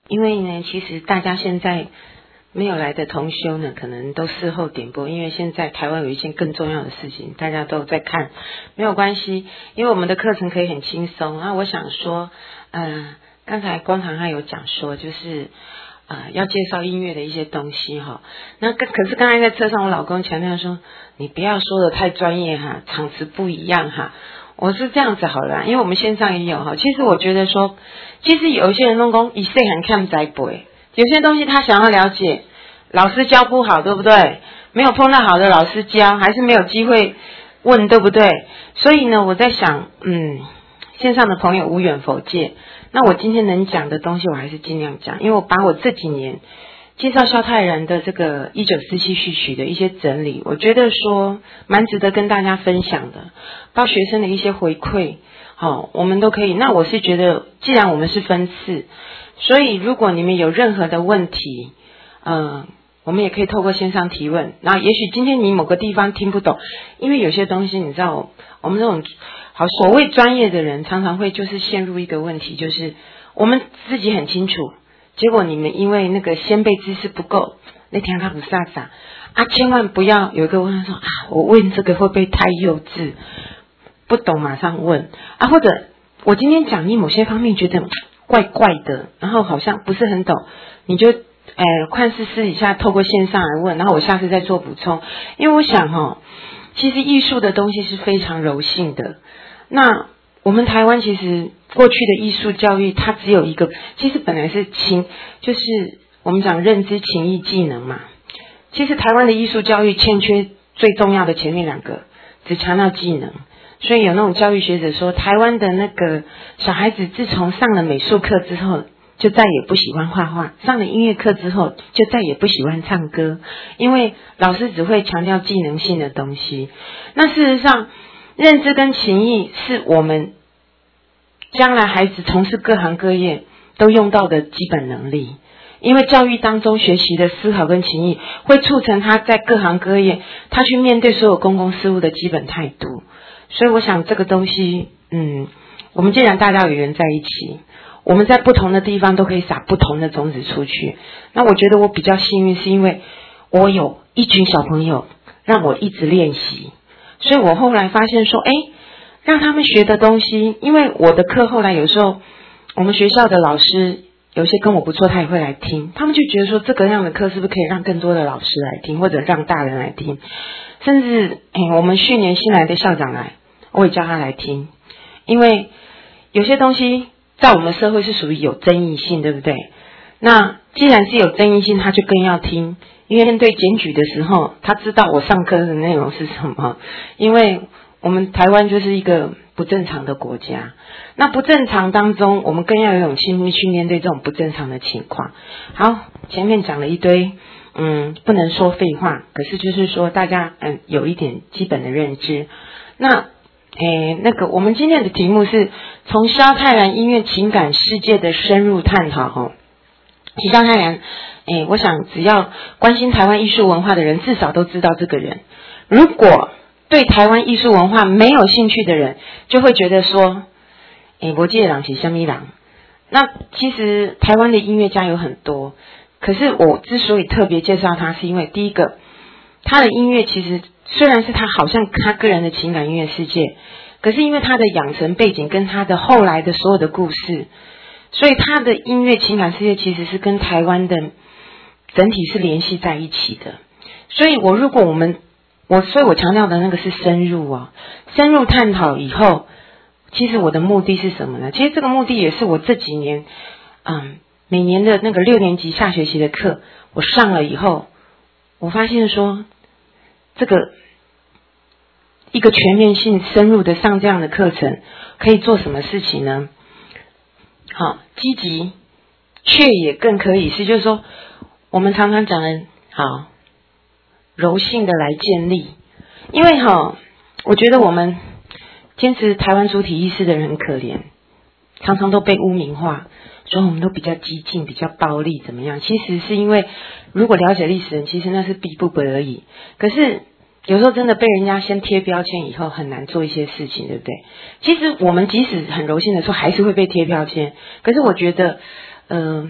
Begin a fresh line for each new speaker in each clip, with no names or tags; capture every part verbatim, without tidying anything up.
因为呢，其实大家现在没有来的同修呢，可能都事后点播，因为现在台湾有一件更重要的事情，大家都在看，没有关系，因为我们的课程可以很轻松。那我想说，呃，刚才光堂还有讲说，就是呃要介绍音乐的一些东西哈。那可可是刚才在车上，我老公强调说，你不要说的太专业哈，场次不一样哈。我是这样子好了，因为我们线上也有哈。其实我觉得说，其实有一些人弄工一岁很看栽培，有些东西他想要了解，老师教不好，对不对？没有碰到好的老师教，还是没有机会问，对不对？所以呢，我在想，嗯，线上的朋友无远弗届。那我今天能讲的东西，我还是尽量讲，因为我把我这几年介绍萧泰然的这个一九四七序曲的一些整理，我觉得说蛮值得跟大家分享的，包括学生的一些回馈，好、哦，我们都可以。那我是觉得，既然我们是分次，所以如果你们有任何的问题，嗯、呃，我们也可以透过线上提问。那也许今天你某个地方听不懂，因为有些东西你知道，我们这种好所谓专业的人，常常会就是陷入一个问题，就是我们自己很清楚。结果你们因为那个先辈知识不够，那天他不飒飒啊，千万不要有一个问他说啊，我问这个会不会太幼稚？不懂马上问啊，或者我今天讲你某些方面觉得怪怪的，然后好像不是很懂，你就呃看是私底下透过线上来问，然后我下次再做补充。因为我想哈、哦，其实艺术的东西是非常柔性的，那我们台湾其实过去的艺术教育，它只有一个，其实本来是情，就是我们讲认知、情意、技能嘛。其实台湾的艺术教育欠缺最重要的前面两个，只强调技能。所以有那种教育学者说，台湾的那个小孩子自从上了美术课之后，就再也不喜欢画画；上了音乐课之后，就再也不喜欢唱歌，因为老师只会强调技能性的东西。那事实上，认知跟情意是我们将来孩子从事各行各业都用到的基本能力，因为教育当中学习的思考跟情意会促成他在各行各业他去面对所有公共事务的基本态度。所以我想这个东西，嗯，我们既然大家有缘在一起，我们在不同的地方都可以撒不同的种子出去。那我觉得我比较幸运，是因为我有一群小朋友让我一直练习，所以我后来发现说，哎，让他们学的东西，因为我的课后来有时候我们学校的老师有些跟我不错，他也会来听，他们就觉得说这个样的课是不是可以让更多的老师来听，或者让大人来听，甚至哎，我们去年新来的校长来，我也叫他来听，因为有些东西在我们社会是属于有争议性，对不对？那既然是有争议性，他就更要听，因为面对检举的时候，他知道我上课的内容是什么，因为我们台湾就是一个不正常的国家，那不正常当中，我们更要有勇气去面对这种不正常的情况。好，前面讲了一堆，嗯，不能说废话，可是就是说大家嗯有一点基本的认知。那诶，那个我们今天的题目是从萧泰然音乐情感世界的深入探讨哈。其实萧泰然，诶，我想只要关心台湾艺术文化的人，至少都知道这个人。如果对台湾艺术文化没有兴趣的人，就会觉得说，诶，国际的人是什么人？那其实台湾的音乐家有很多，可是我之所以特别介绍他，是因为第一个，他的音乐其实虽然是他好像他个人的情感音乐世界，可是因为他的养成背景跟他的后来的所有的故事，所以他的音乐情感世界其实是跟台湾的整体是联系在一起的。所以我如果我们我所以我强调的那个是深入哦，深入探讨以后，其实我的目的是什么呢？其实这个目的也是我这几年嗯每年的那个六年级下学期的课我上了以后，我发现说这个一个全面性深入的上这样的课程可以做什么事情呢？好，积极却也更可以是就是说我们常常讲的好柔性的来建立。因为哈我觉得我们坚持台湾主体意识的人很可怜，常常都被污名化，说我们都比较激进比较暴力怎么样，其实是因为如果了解历史人，其实那是必不得而已，可是有时候真的被人家先贴标签以后很难做一些事情，对不对？其实我们即使很柔性的时候还是会被贴标签，可是我觉得嗯、呃，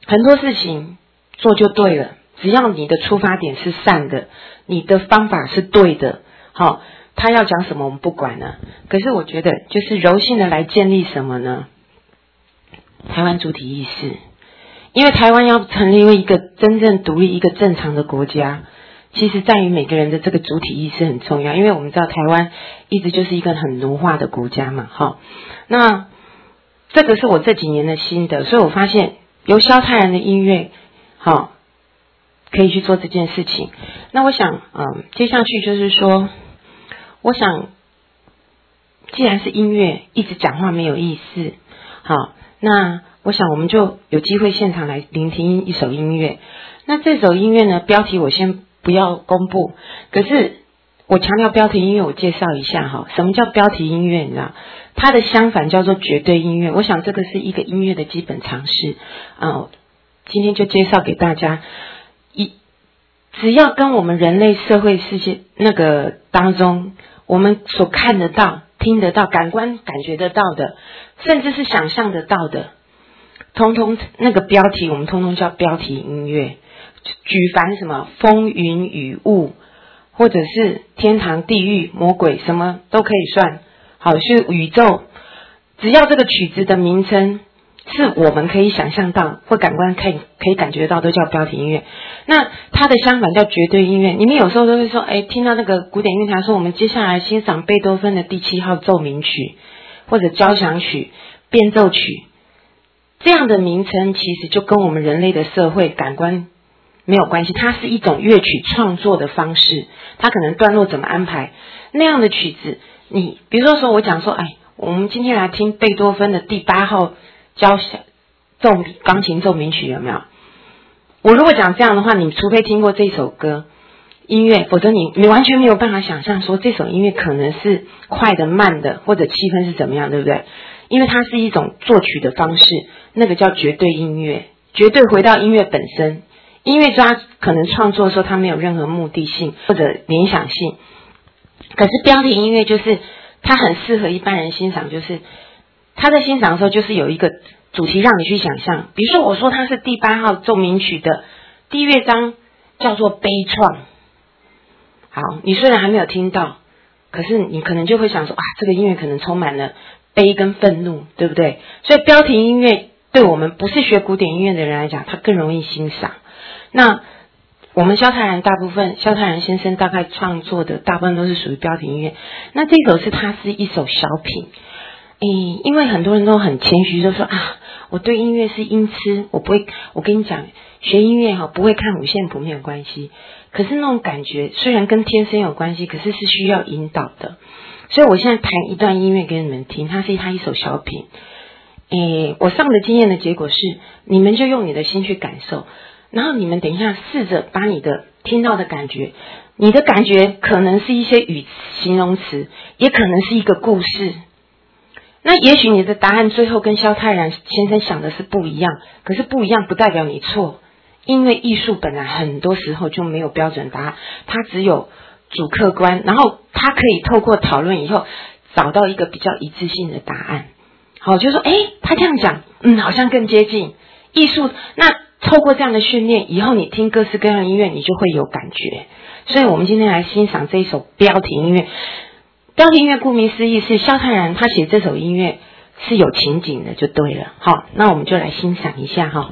很多事情做就对了，只要你的出发点是善的，你的方法是对的，好，他要讲什么我们不管了。可是我觉得就是柔性的来建立什么呢？台湾主体意识。因为台湾要成立一个真正独立、一个正常的国家，其实在于每个人的这个主体意识很重要。因为我们知道台湾一直就是一个很奴化的国家嘛，哈。那这个是我这几年的心得，所以我发现由萧泰然的音乐，好，可以去做这件事情。那我想，嗯，接下去就是说，我想，既然是音乐，一直讲话没有意思，好，那我想我们就有机会现场来聆听一首音乐。那这首音乐呢，标题我先不要公布，可是我强调标题音乐，我介绍一下哈，什么叫标题音乐？你知道，它的相反叫做绝对音乐。我想这个是一个音乐的基本常识啊、呃，今天就介绍给大家。一只要跟我们人类社会世界那个当中，我们所看得到、听得到、感官感觉得到的，甚至是想象得到的，通通那个标题我们通通叫标题音乐。举凡什么风云雨雾，或者是天堂地狱魔鬼，什么都可以算。好，是宇宙，只要这个曲子的名称是我们可以想象到或感官可以可以感觉到，都叫标题音乐。那它的相反叫绝对音乐。你们有时候都会说，哎，听到那个古典乐团说我们接下来欣赏贝多芬的第七号奏鸣曲或者交响曲、变奏曲，这样的名称其实就跟我们人类的社会感官没有关系，它是一种乐曲创作的方式，它可能段落怎么安排，那样的曲子，你比如说说我讲说，哎，我们今天来听贝多芬的第八号交响奏钢琴奏鸣曲，有没有？我如果讲这样的话，你除非听过这首歌音乐，否则你你完全没有办法想象说这首音乐可能是快的、慢的，或者气氛是怎么样，对不对？因为它是一种作曲的方式，那个叫绝对音乐，绝对回到音乐本身。音乐家可能创作的时候，他没有任何目的性或者联想性，可是标题音乐就是它很适合一般人欣赏，就是他在欣赏的时候，就是有一个主题让你去想象。比如说，我说它是第八号奏鸣曲的第一乐章，叫做悲怆。好，你虽然还没有听到，可是你可能就会想说，啊，这个音乐可能充满了悲跟愤怒，对不对？所以标题音乐对我们不是学古典音乐的人来讲，它更容易欣赏。那我们萧泰然大部分，萧泰然先生大概创作的大部分都是属于标题音乐。那这首是它是一首小品，诶，因为很多人都很谦虚，就说啊，我对音乐是音痴，我不会。我跟你讲，学音乐哈不会看五线谱没有关系，可是那种感觉虽然跟天生有关系，可是是需要引导的。所以我现在弹一段音乐给你们听，它是它一首小品。诶，我上的经验的结果是，你们就用你的心去感受。然后你们等一下试着把你的听到的感觉，你的感觉可能是一些语形容词，也可能是一个故事。那也许你的答案最后跟萧泰然先生想的是不一样，可是不一样不代表你错，因为艺术本来很多时候就没有标准答案，它只有主客观，然后它可以透过讨论以后找到一个比较一致性的答案。好，就说诶他这样讲，嗯，好像更接近艺术。那透过这样的训练，以后你听各式各样的音乐，你就会有感觉。所以我们今天来欣赏这一首标题音乐。标题音乐顾名思义是萧泰然他写这首音乐是有情景的，就对了。好，那我们就来欣赏一下哈。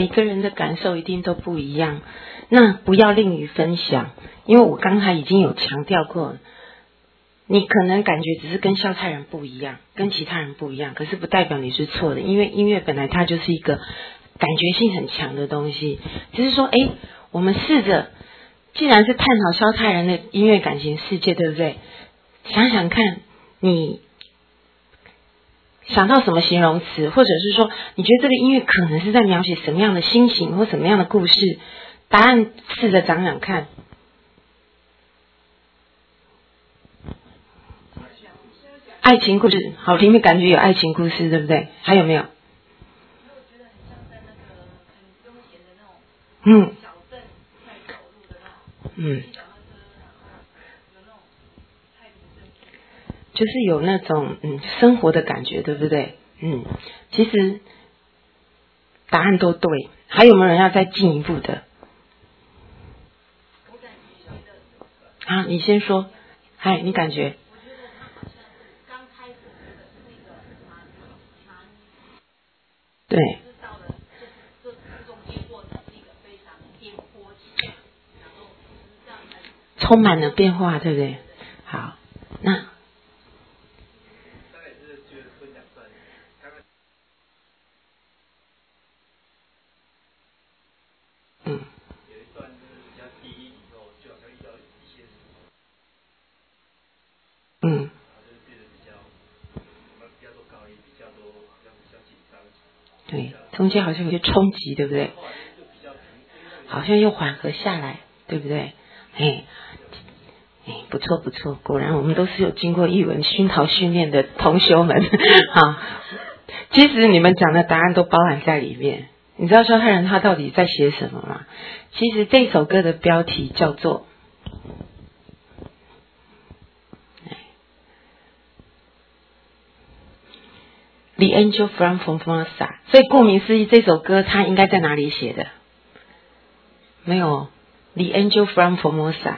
每个人的感受一定都不一样。那不要吝于分享，因为我刚才已经有强调过，你可能感觉只是跟萧太人不一样，跟其他人不一样，可是不代表你是错的，因为音乐本来它就是一个感觉性很强的东西。只是说，哎，我们试着，既然是探讨萧太人的音乐感情世界，对不对？想想看，你想到什么形容词，或者是说，你觉得这个音乐可能是在描写什么样的心情或什么样的故事？答案试着讲讲看。爱情故事，好，里面感觉有爱情故事，对不对？还有没有？嗯嗯，就是有那种嗯生活的感觉，对不对？嗯，其实答案都对。还有没有人要再进一步的？啊，你先说。嗨，你感觉？对。充满了变化，对不对？好，那嗯嗯，对，中间好像有些冲击，对不对？好像又缓和下来，对不对？哎哎，不错不错，果然我们都是有经过艺文熏陶训练的同修们。好，其实你们讲的答案都包含在里面。你知道萧太人他到底在写什么吗？其实这首歌的标题叫做The Angel from Formosa， 所以顾名思义，这首歌它应该在哪里写的？没有 The Angel from Formosa，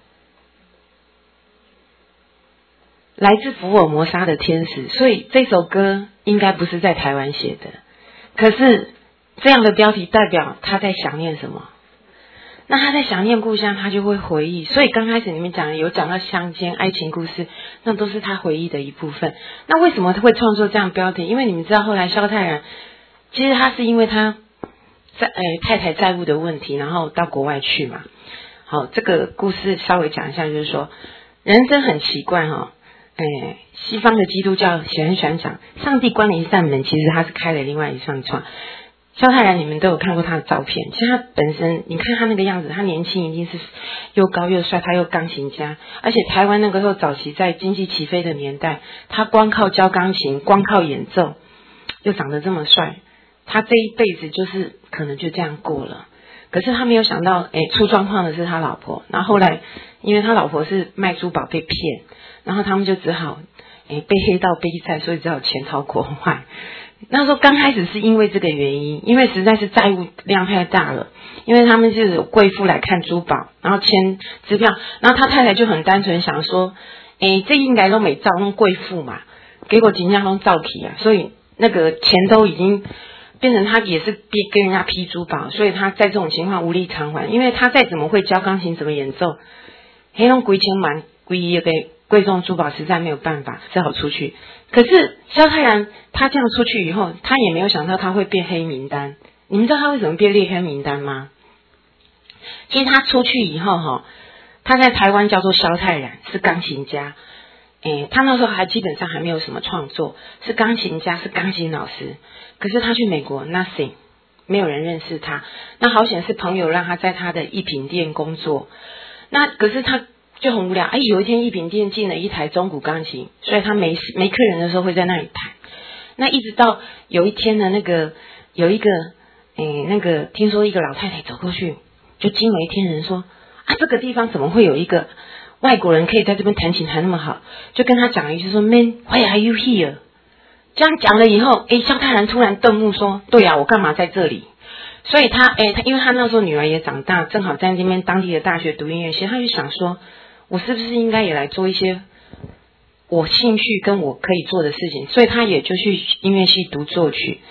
来自福尔摩沙的天使，所以这首歌应该不是在台湾写的。可是这样的标题代表他在想念什么？那他在想念故乡，他就会回忆。所以刚开始你们讲的有讲到乡间爱情故事，那都是他回忆的一部分。那为什么他会创作这样标题？因为你们知道后来萧太然，其实他是因为他在诶太太债务的问题，然后到国外去嘛。好，这个故事稍微讲一下，就是说人生很奇怪哈、哦。诶，西方的基督教喜欢喜欢讲，上帝关了一扇门，其实他是开了另外一扇窗。萧太然你们都有看过他的照片，其实他本身你看他那个样子，他年轻一定是又高又帅，他又钢琴家，而且台湾那个时候早期在经济起飞的年代，他光靠教钢琴，光靠演奏，又长得这么帅，他这一辈子就是可能就这样过了。可是他没有想到，诶，出状况的是他老婆，然后后来因为他老婆是卖珠宝被骗，然后他们就只好诶被黑道逼债，所以只好潜逃国外。那时候刚开始是因为这个原因，因为实在是债务量太大了，因为他们是有贵妇来看珠宝，然后签支票，然后他太太就很单纯想说，诶，这应该都没照弄贵妇嘛，结果金家都照起啊，所以那个钱都已经变成他也是逼跟人家批珠宝，所以他在这种情况无力偿还，因为他再怎么会教钢琴怎么演奏，黑龙贵钱满贵也给贵重珠宝实在没有办法，只好出去。可是萧太然他这样出去以后，他也没有想到他会变黑名单。你们知道他为什么变列黑名单吗？其实他出去以后哈，他在台湾叫做萧太然，是钢琴家。诶，他那时候还基本上还没有什么创作，是钢琴家，是钢琴老师。可是他去美国 ，nothing， 没有人认识他。那好险是朋友让他在他的艺品店工作。那可是他就很无聊，哎，有一天艺品店进了一台中古钢琴，所以他没没客人的时候会在那里弹。那一直到有一天呢，那个有一个诶那个听说一个老太太走过去，就惊为天人说啊，这个地方怎么会有一个外国人可以在这边弹琴弹那么好？就跟他讲了一句说 Man, why are you here？ 这样讲了以后，诶萧太然突然顿悟说，对啊，我干嘛在这里？所以他诶他因为他那时候女儿也长大，正好在这边当地的大学读音乐系，他就想说，我是不是应该也来做一些我兴趣跟我可以做的事情？所以他也就去音乐系读作曲。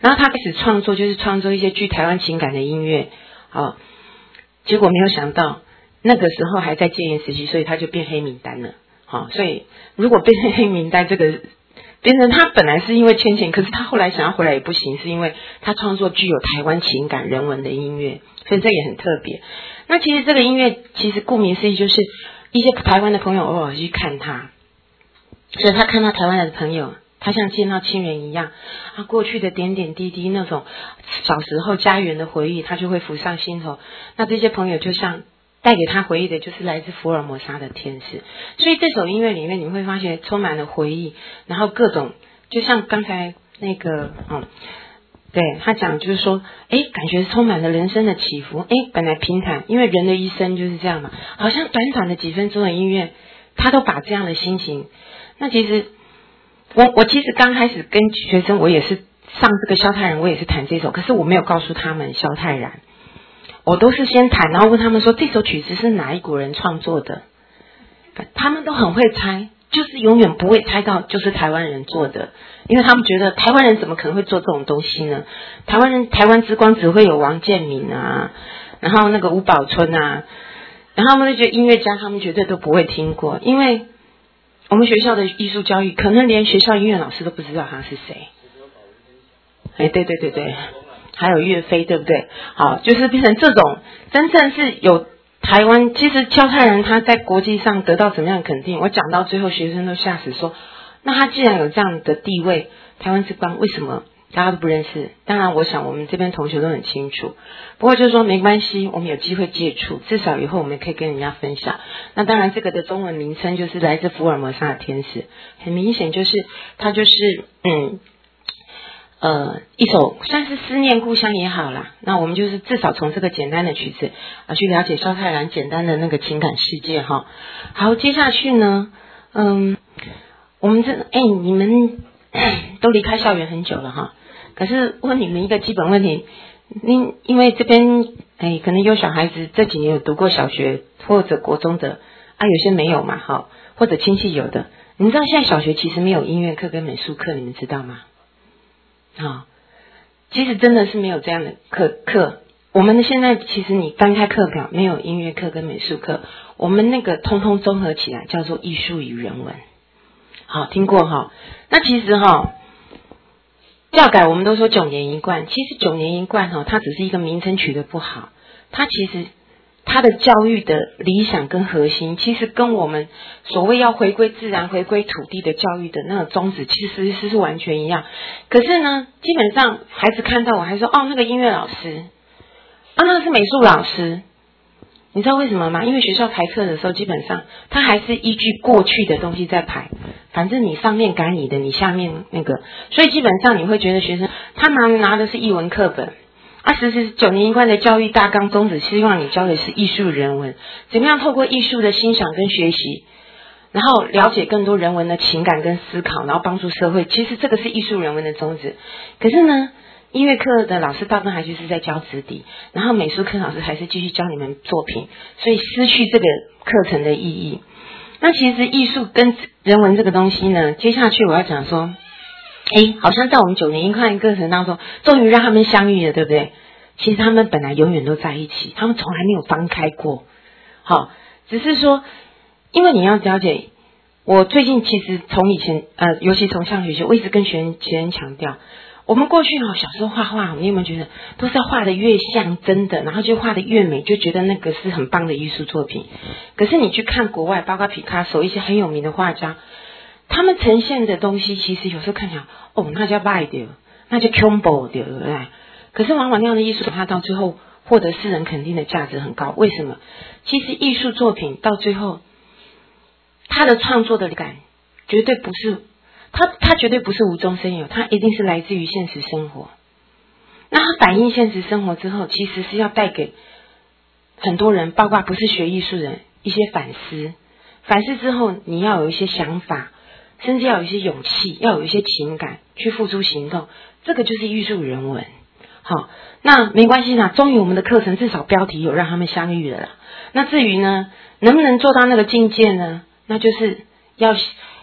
然后他开始创作，就是创作一些具台湾情感的音乐，哦，结果没有想到那个时候还在戒严时期，所以他就变黑名单了，好、哦，所以如果变成黑名单，这个变成他本来是因为欠钱，可是他后来想要回来也不行，是因为他创作具有台湾情感人文的音乐，所以这也很特别。那其实这个音乐其实顾名思义就是一些台湾的朋友偶尔去看他，所以他看到台湾的朋友，他像见到亲人一样，他过去的点点滴滴那种小时候家园的回忆，他就会浮上心头。那这些朋友就像带给他回忆的就是来自福尔摩沙的天使，所以这首音乐里面你会发现充满了回忆，然后各种就像刚才那个嗯，对他讲就是说，诶，感觉充满了人生的起伏，诶，本来平坦，因为人的一生就是这样嘛，好像短短的几分钟的音乐，他都把这样的心情。那其实我我其实刚开始跟学生，我也是上这个萧泰然，我也是弹这首，可是我没有告诉他们萧泰然。我都是先弹，然后问他们说这首曲子是哪一国人创作的，他们都很会猜，就是永远不会猜到就是台湾人做的，因为他们觉得台湾人怎么可能会做这种东西呢？台湾人台湾之光只会有王建民啊，然后那个吴宝春啊，然后他们就觉得音乐家他们绝对都不会听过，因为我们学校的艺术教育可能连学校音乐老师都不知道他是谁。哎，对对对对。还有岳飞，对不对？好，就是变成这种真正是有台湾。其实萧泰然他在国际上得到怎么样的肯定？我讲到最后，学生都吓死说，那他既然有这样的地位，台湾之光为什么大家都不认识？当然，我想我们这边同学都很清楚。不过就是说没关系，我们有机会接触，至少以后我们可以跟人家分享。那当然，这个的中文名称就是来自福尔摩沙的天使，很明显就是他就是嗯。呃，一首算是思念故乡也好啦，那我们就是至少从这个简单的曲子啊去了解萧泰然简单的那个情感世界哈。好，接下去呢，嗯，我们这哎你们都离开校园很久了哈，可是问你们一个基本问题，因因为这边哎可能有小孩子这几年有读过小学或者国中的啊，有些没有嘛哈，或者亲戚有的，你知道现在小学其实没有音乐课跟美术课，你们知道吗？啊、哦，其实真的是没有这样的课课。我们现在其实你翻开课表，没有音乐课跟美术课，我们那个通通综合起来叫做艺术与人文。好，听过哈？那其实哈，教改我们都说九年一贯，其实九年一贯哈，它只是一个名称取得不好，它其实他的教育的理想跟核心，其实跟我们所谓要回归自然、回归土地的教育的那个宗旨，其实是是完全一样。可是呢，基本上孩子看到我还说，哦，那个音乐老师，啊，那个是美术老师。你知道为什么吗？因为学校排课的时候，基本上他还是依据过去的东西在排，反正你上面改你的，你下面那个，所以基本上你会觉得学生他拿拿的是艺文课本。啊，实施九年一贯的教育大纲宗旨，希望你教的是艺术人文，怎么样透过艺术的欣赏跟学习，然后了解更多人文的情感跟思考，然后帮助社会。其实这个是艺术人文的宗旨。可是呢，音乐课的老师大部分还就是在教子弟，然后美术课老师还是继续教你们作品，所以失去这个课程的意义。那其实艺术跟人文这个东西呢，接下去我要讲说。哎，好像在我们九年一贯课程当中，终于让他们相遇了，对不对？其实他们本来永远都在一起，他们从来没有分开过。好，只是说，因为你要了解，我最近其实从以前呃，尤其从上学期，我一直跟学生学生强调，我们过去哦，小时候画画，你有没有觉得都是画的越像真的，然后就画的越美，就觉得那个是很棒的艺术作品。可是你去看国外，包括皮卡索一些很有名的画家。他们呈现的东西，其实有时候看起来，哦，那叫败掉，那叫 combo 掉，对不对？可是往往那样的艺术，它到最后获得世人肯定的价值很高。为什么？其实艺术作品到最后，它的创作的感绝对不是，它它绝对不是无中生有，它一定是来自于现实生活。那它反映现实生活之后，其实是要带给很多人，包括不是学艺术人一些反思。反思之后，你要有一些想法。甚至要有一些勇气，要有一些情感去付诸行动，这个就是艺术人文。好，那没关系啦，终于我们的课程至少标题有让他们相遇了啦。那至于呢，能不能做到那个境界呢？那就是要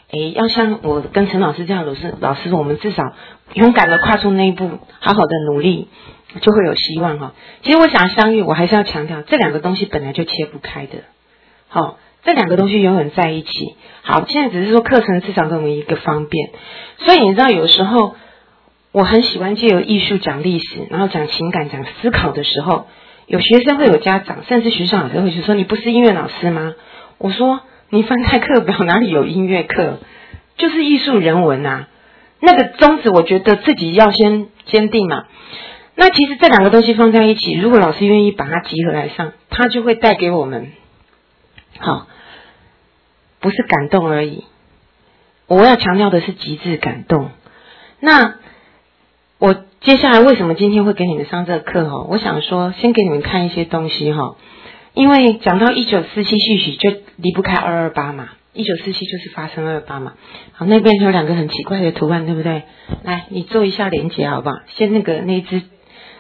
诶，要像我跟陈老师这样，老师老师，我们至少勇敢的跨出那一步，好好的努力，就会有希望哈。其实我想相遇，我还是要强调，这两个东西本来就切不开的，好，这两个东西永远在一起。好，现在只是说课程至少给我们一个方便，所以你知道有时候我很喜欢借由艺术讲历史，然后讲情感、讲思考的时候，有学生会有家长，甚至学校老师会说：“你不是音乐老师吗？”我说：“你翻开课表哪里有音乐课？就是艺术人文啊。”那个宗旨，我觉得自己要先坚定嘛。那其实这两个东西放在一起，如果老师愿意把它集合来上，它就会带给我们，好，不是感动而已。我要强调的是极致感动。那我接下来为什么今天会给你们上这个课哈？我想说，先给你们看一些东西哈。因为讲到一九四七续许，就离不开二二八嘛。一九四七就是发生二二八嘛。好，那边有两个很奇怪的图案，对不对？来，你做一下连结好不好？先那个那一只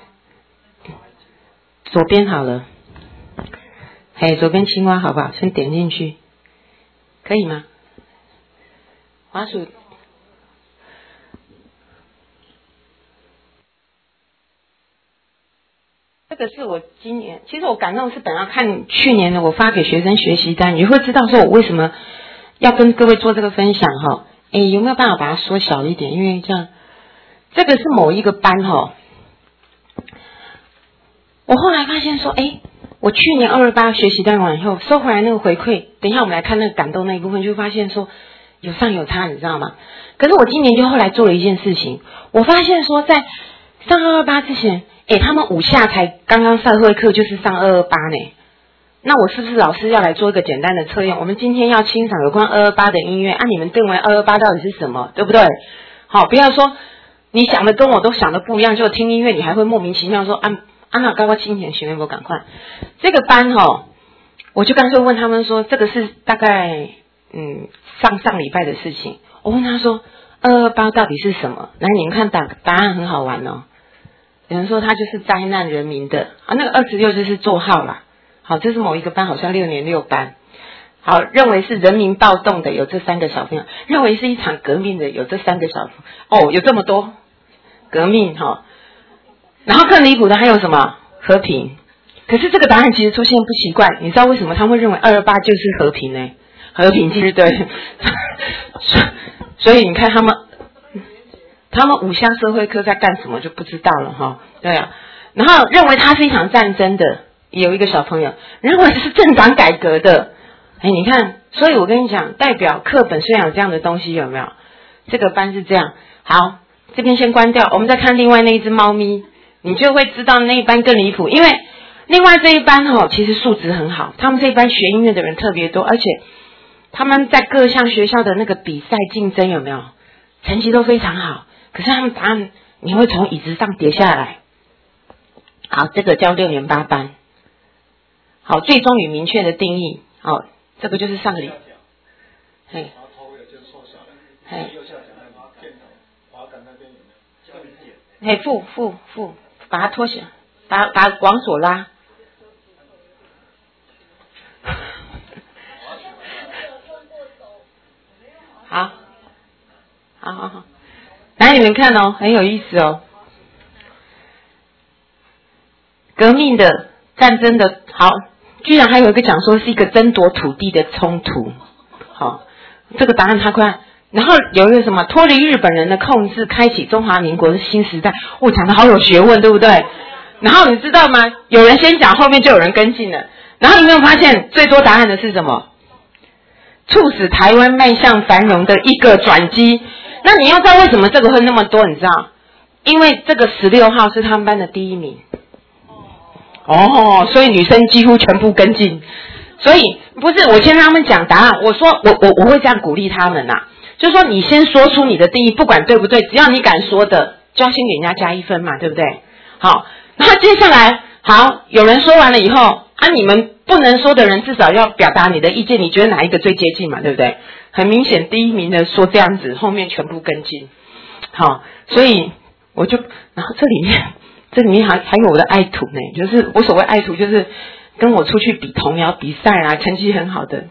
左边好了，嘿，左边青蛙好不好？先点进去，可以吗？滑鼠。这个是我今年，其实我感动是本来看去年的我发给学生学习单，你会知道说我为什么要跟各位做这个分享哈。诶，有没有办法把它缩小一点？因为这样，这个是某一个班哈。我后来发现说，诶，我去年二二八学习单完以后收回来那个回馈，等一下我们来看那个感动那一部分，就会发现说有上有差，你知道吗？可是我今年就后来做了一件事情，我发现说在上二二八之前。诶，他们五下才刚刚社会课就是上二二八呢，那我是不是老师要来做一个简单的测验？我们今天要欣赏有关二二八的音乐，啊，你们认为二二八到底是什么，对不对？好，不要说你想的跟我都想的不一样，就听音乐你还会莫名其妙说啊啊那高高清田学员我赶快。这个班哈，我就干脆问他们说，这个是大概嗯上上礼拜的事情。我问他说二二八到底是什么？来，你们看答答案很好玩哦。有人说它就是灾难人民的啊，那个二十六就是座号啦。好，这是某一个班，好像六年六班。好，认为是人民暴动的有这三个小朋友，认为是一场革命的有这三个小朋友。哦，有这么多革命哈、哦。然后更离谱的还有什么和平？可是这个答案其实出现不奇怪，你知道为什么他们会认为二二八就是和平呢？和平其实对，所以你看他们。他们五项社会课在干什么就不知道了哈，对啊，然后认为它是一场战争的，有一个小朋友认为是政党改革的，哎，你看，所以我跟你讲，代表课本虽然有这样的东西，有没有？这个班是这样，好，这边先关掉，我们再看另外那一只猫咪，你就会知道那一班更离谱，因为另外这一班哈、哦，其实素质很好，他们这一班学音乐的人特别多，而且他们在各项学校的那个比赛竞争有没有？成绩都非常好。可是他们答案你会从椅子上跌下来。好，这个叫六年八班。好，最终与明确的定义。好，这个就是上个礼。嘿。嘿。嘿，负负负，把它拖下，把把往左拉。好，好好好。来，你们看哦，很有意思哦。革命的、战争的，好，居然还有一个讲说是一个争夺土地的冲突。好，这个答案他快。然后有一个什么脱离日本人的控制，开启中华民国的新时代。我讲的好有学问，对不对？然后你知道吗？有人先讲，后面就有人跟进了。然后你有没有发现最多答案的是什么？促使台湾迈向繁荣的一个转机。那你要知道为什么这个会那么多，你知道？因为这个十六号是他们班的第一名。哦，所以女生几乎全部跟进。所以不是我先让他们讲答案，我说我我我会这样鼓励他们呐、啊，就是说你先说出你的定义，不管对不对，只要你敢说的，就要先给人家加一分嘛，对不对？好，那接下来好，有人说完了以后啊，你们不能说的人至少要表达你的意见，你觉得哪一个最接近嘛，对不对？很明显第一名的说这样子，后面全部跟进。好，所以我就然后这里面这里面还还有我的爱徒呢，就是我所谓爱徒就是跟我出去比童谣比赛啊，成绩很好的，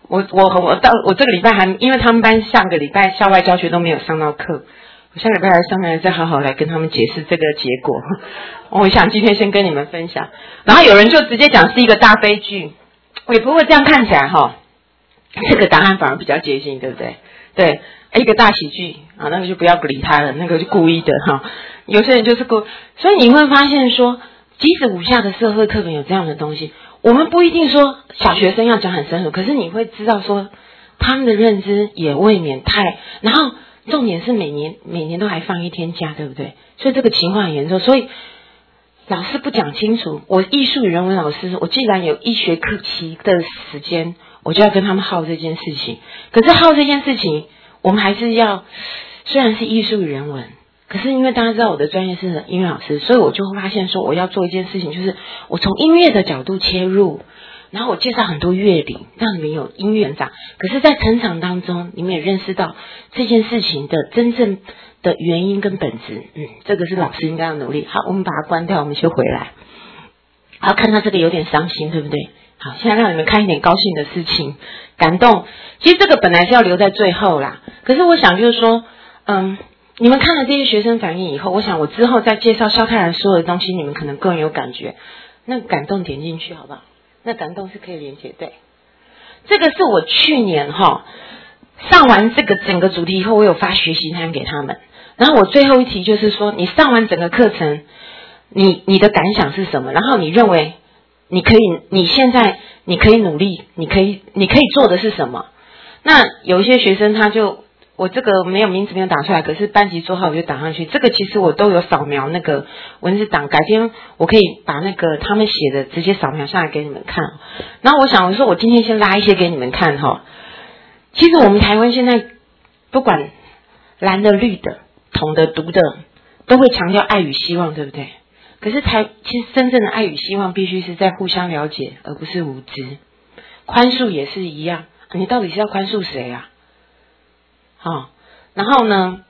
我我我到我这个礼拜还，因为他们班上个礼拜校外教学都没有上到课，我下个礼拜来上来再好好来跟他们解释这个结果。我想今天先跟你们分享，然后有人就直接讲是一个大悲剧，也不过这样看起来哈，这个答案反而比较接近，对不对？对，一个大喜剧啊，那个就不要理他了，那个是故意的哈。有些人就是故，所以你会发现说，即使武校的社会课本有这样的东西，我们不一定说小学生要讲很深入，可是你会知道说他们的认知也未免太，然后重点是每年每年都还放一天假，对不对？所以这个情况很严重，所以老师不讲清楚，我艺术与人文老师，我既然有一学课期的时间，我就要跟他们耗这件事情。可是耗这件事情，我们还是要，虽然是艺术与人文，可是因为大家知道我的专业是音乐老师，所以我就会发现说，我要做一件事情，就是我从音乐的角度切入，然后我介绍很多乐理，让你们有音乐成长。可是，在成长当中，你们也认识到这件事情的真正的原因跟本质。嗯，这个是老师应该要努力。好，我们把它关掉，我们先回来。好，看到这个有点伤心，对不对？好，现在让你们看一点高兴的事情，感动。其实这个本来是要留在最后啦，可是我想就是说，嗯，你们看了这些学生反应以后，我想我之后再介绍萧泰然所有的东西，你们可能更有感觉。那感动点进去好不好？那感动是可以连结，对。这个是我去年哈上完这个整个主题以后，我有发学习单给他们。然后我最后一题就是说，你上完整个课程，你你的感想是什么？然后你认为你可以，你现在你可以努力，你可以你可以做的是什么？那有一些学生他就，我这个没有名字没有打出来，可是班级座号我就打上去。这个其实我都有扫描那个文字档，改天我可以把那个他们写的直接扫描下来给你们看。然后我想我说我今天先拉一些给你们看哈。其实我们台湾现在不管蓝的绿的统的独的，都会强调爱与希望，对不对？可是台其实真正的爱与希望必须是在互相了解，而不是无知。宽恕也是一样，你到底是要宽恕谁啊？好、哦，然后呢，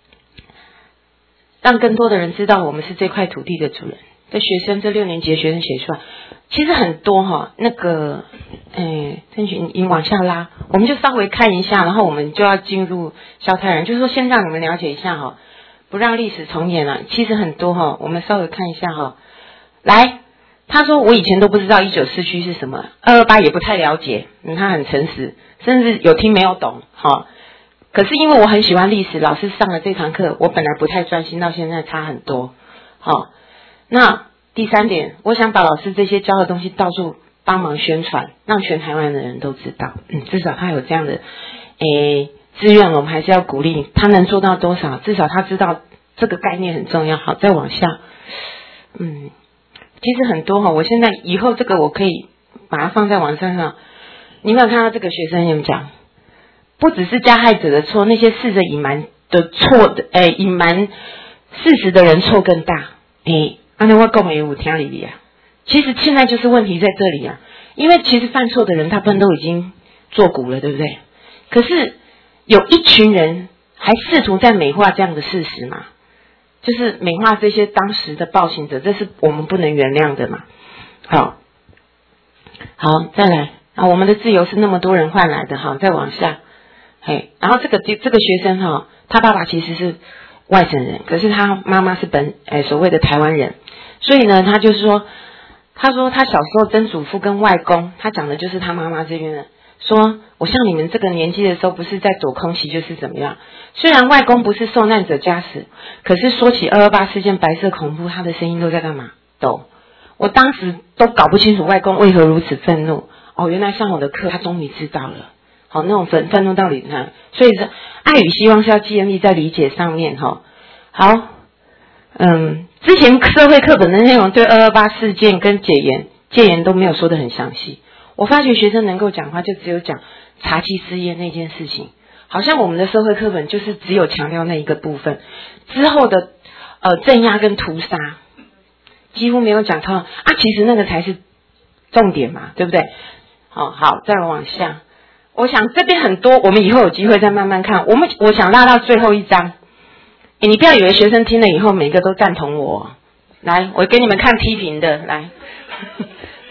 让更多的人知道我们是这块土地的主人。这学生这六年级的学生写出来，其实很多哈、哦，那个，诶，郑群，你往下拉，我们就稍微看一下，然后我们就要进入萧泰然，就是说先让你们了解一下哈、哦，不让历史重演了。其实很多哈、哦，我们稍微看一下哈、哦，来，他说我以前都不知道一九四区是什么，二二八也不太了解，嗯，他很诚实，甚至有听没有懂，哈、哦。可是因为我很喜欢历史，老师上了这堂课，我本来不太专心，到现在差很多。好、哦，那第三点，我想把老师这些教的东西到处帮忙宣传，让全台湾的人都知道。嗯，至少他有这样的诶资源，我们还是要鼓励他能做到多少，至少他知道这个概念很重要。好，再往下，嗯，其实很多哈、哦，我现在以后这个我可以把它放在网站上。你有没有看到这个学生有讲？不只是加害者的错，那些试着隐瞒的错的，诶，隐瞒事实的人错更大。诶，安尼我讲的有听理啊。其实现在就是问题在这里啊，因为其实犯错的人大部分都已经作古了，对不对？可是有一群人还试图在美化这样的事实嘛，就是美化这些当时的暴行者，这是我们不能原谅的嘛。好，好，再来啊，我们的自由是那么多人换来的，好，再往下。嘿，然后这个这个学生哈、哦，他爸爸其实是外省人，可是他妈妈是本诶所谓的台湾人，所以呢，他就是说，他说他小时候曾祖父跟外公，他讲的就是他妈妈这边的，说我像你们这个年纪的时候，不是在躲空袭就是怎么样。虽然外公不是受难者家属，可是说起二二八事件白色恐怖，他的声音都在干嘛？抖。我当时都搞不清楚外公为何如此愤怒。哦，原来上我的课，他终于知道了。好，那种愤愤怒到底呢？所以是爱与希望是要建立在理解上面哈。好，嗯，之前社会课本的内容对二二八事件跟戒严戒严都没有说得很详细。我发觉学生能够讲话，就只有讲茶七事业那件事情，好像我们的社会课本就是只有强调那一个部分，之后的呃镇压跟屠杀几乎没有讲到啊，其实那个才是重点嘛，对不对？好好，再往下。我想这边很多，我们以后有机会再慢慢看。我们我想拉到最后一章，诶，你不要以为学生听了以后每个都赞同我。来，我给你们看批评的，来，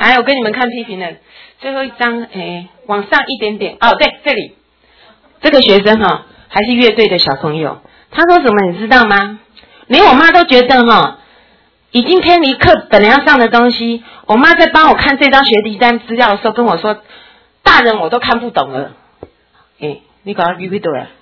来，我跟你们看批评的最后一张，哎，往上一点点。哦，对，这里这个学生哈、哦，还是乐队的小朋友，他说什么你知道吗？连我妈都觉得哈、哦，已经偏离课本来要上的东西。我妈在帮我看这张学习单资料的时候跟我说，大人我都看不懂了。哎，你搞到几岁啊？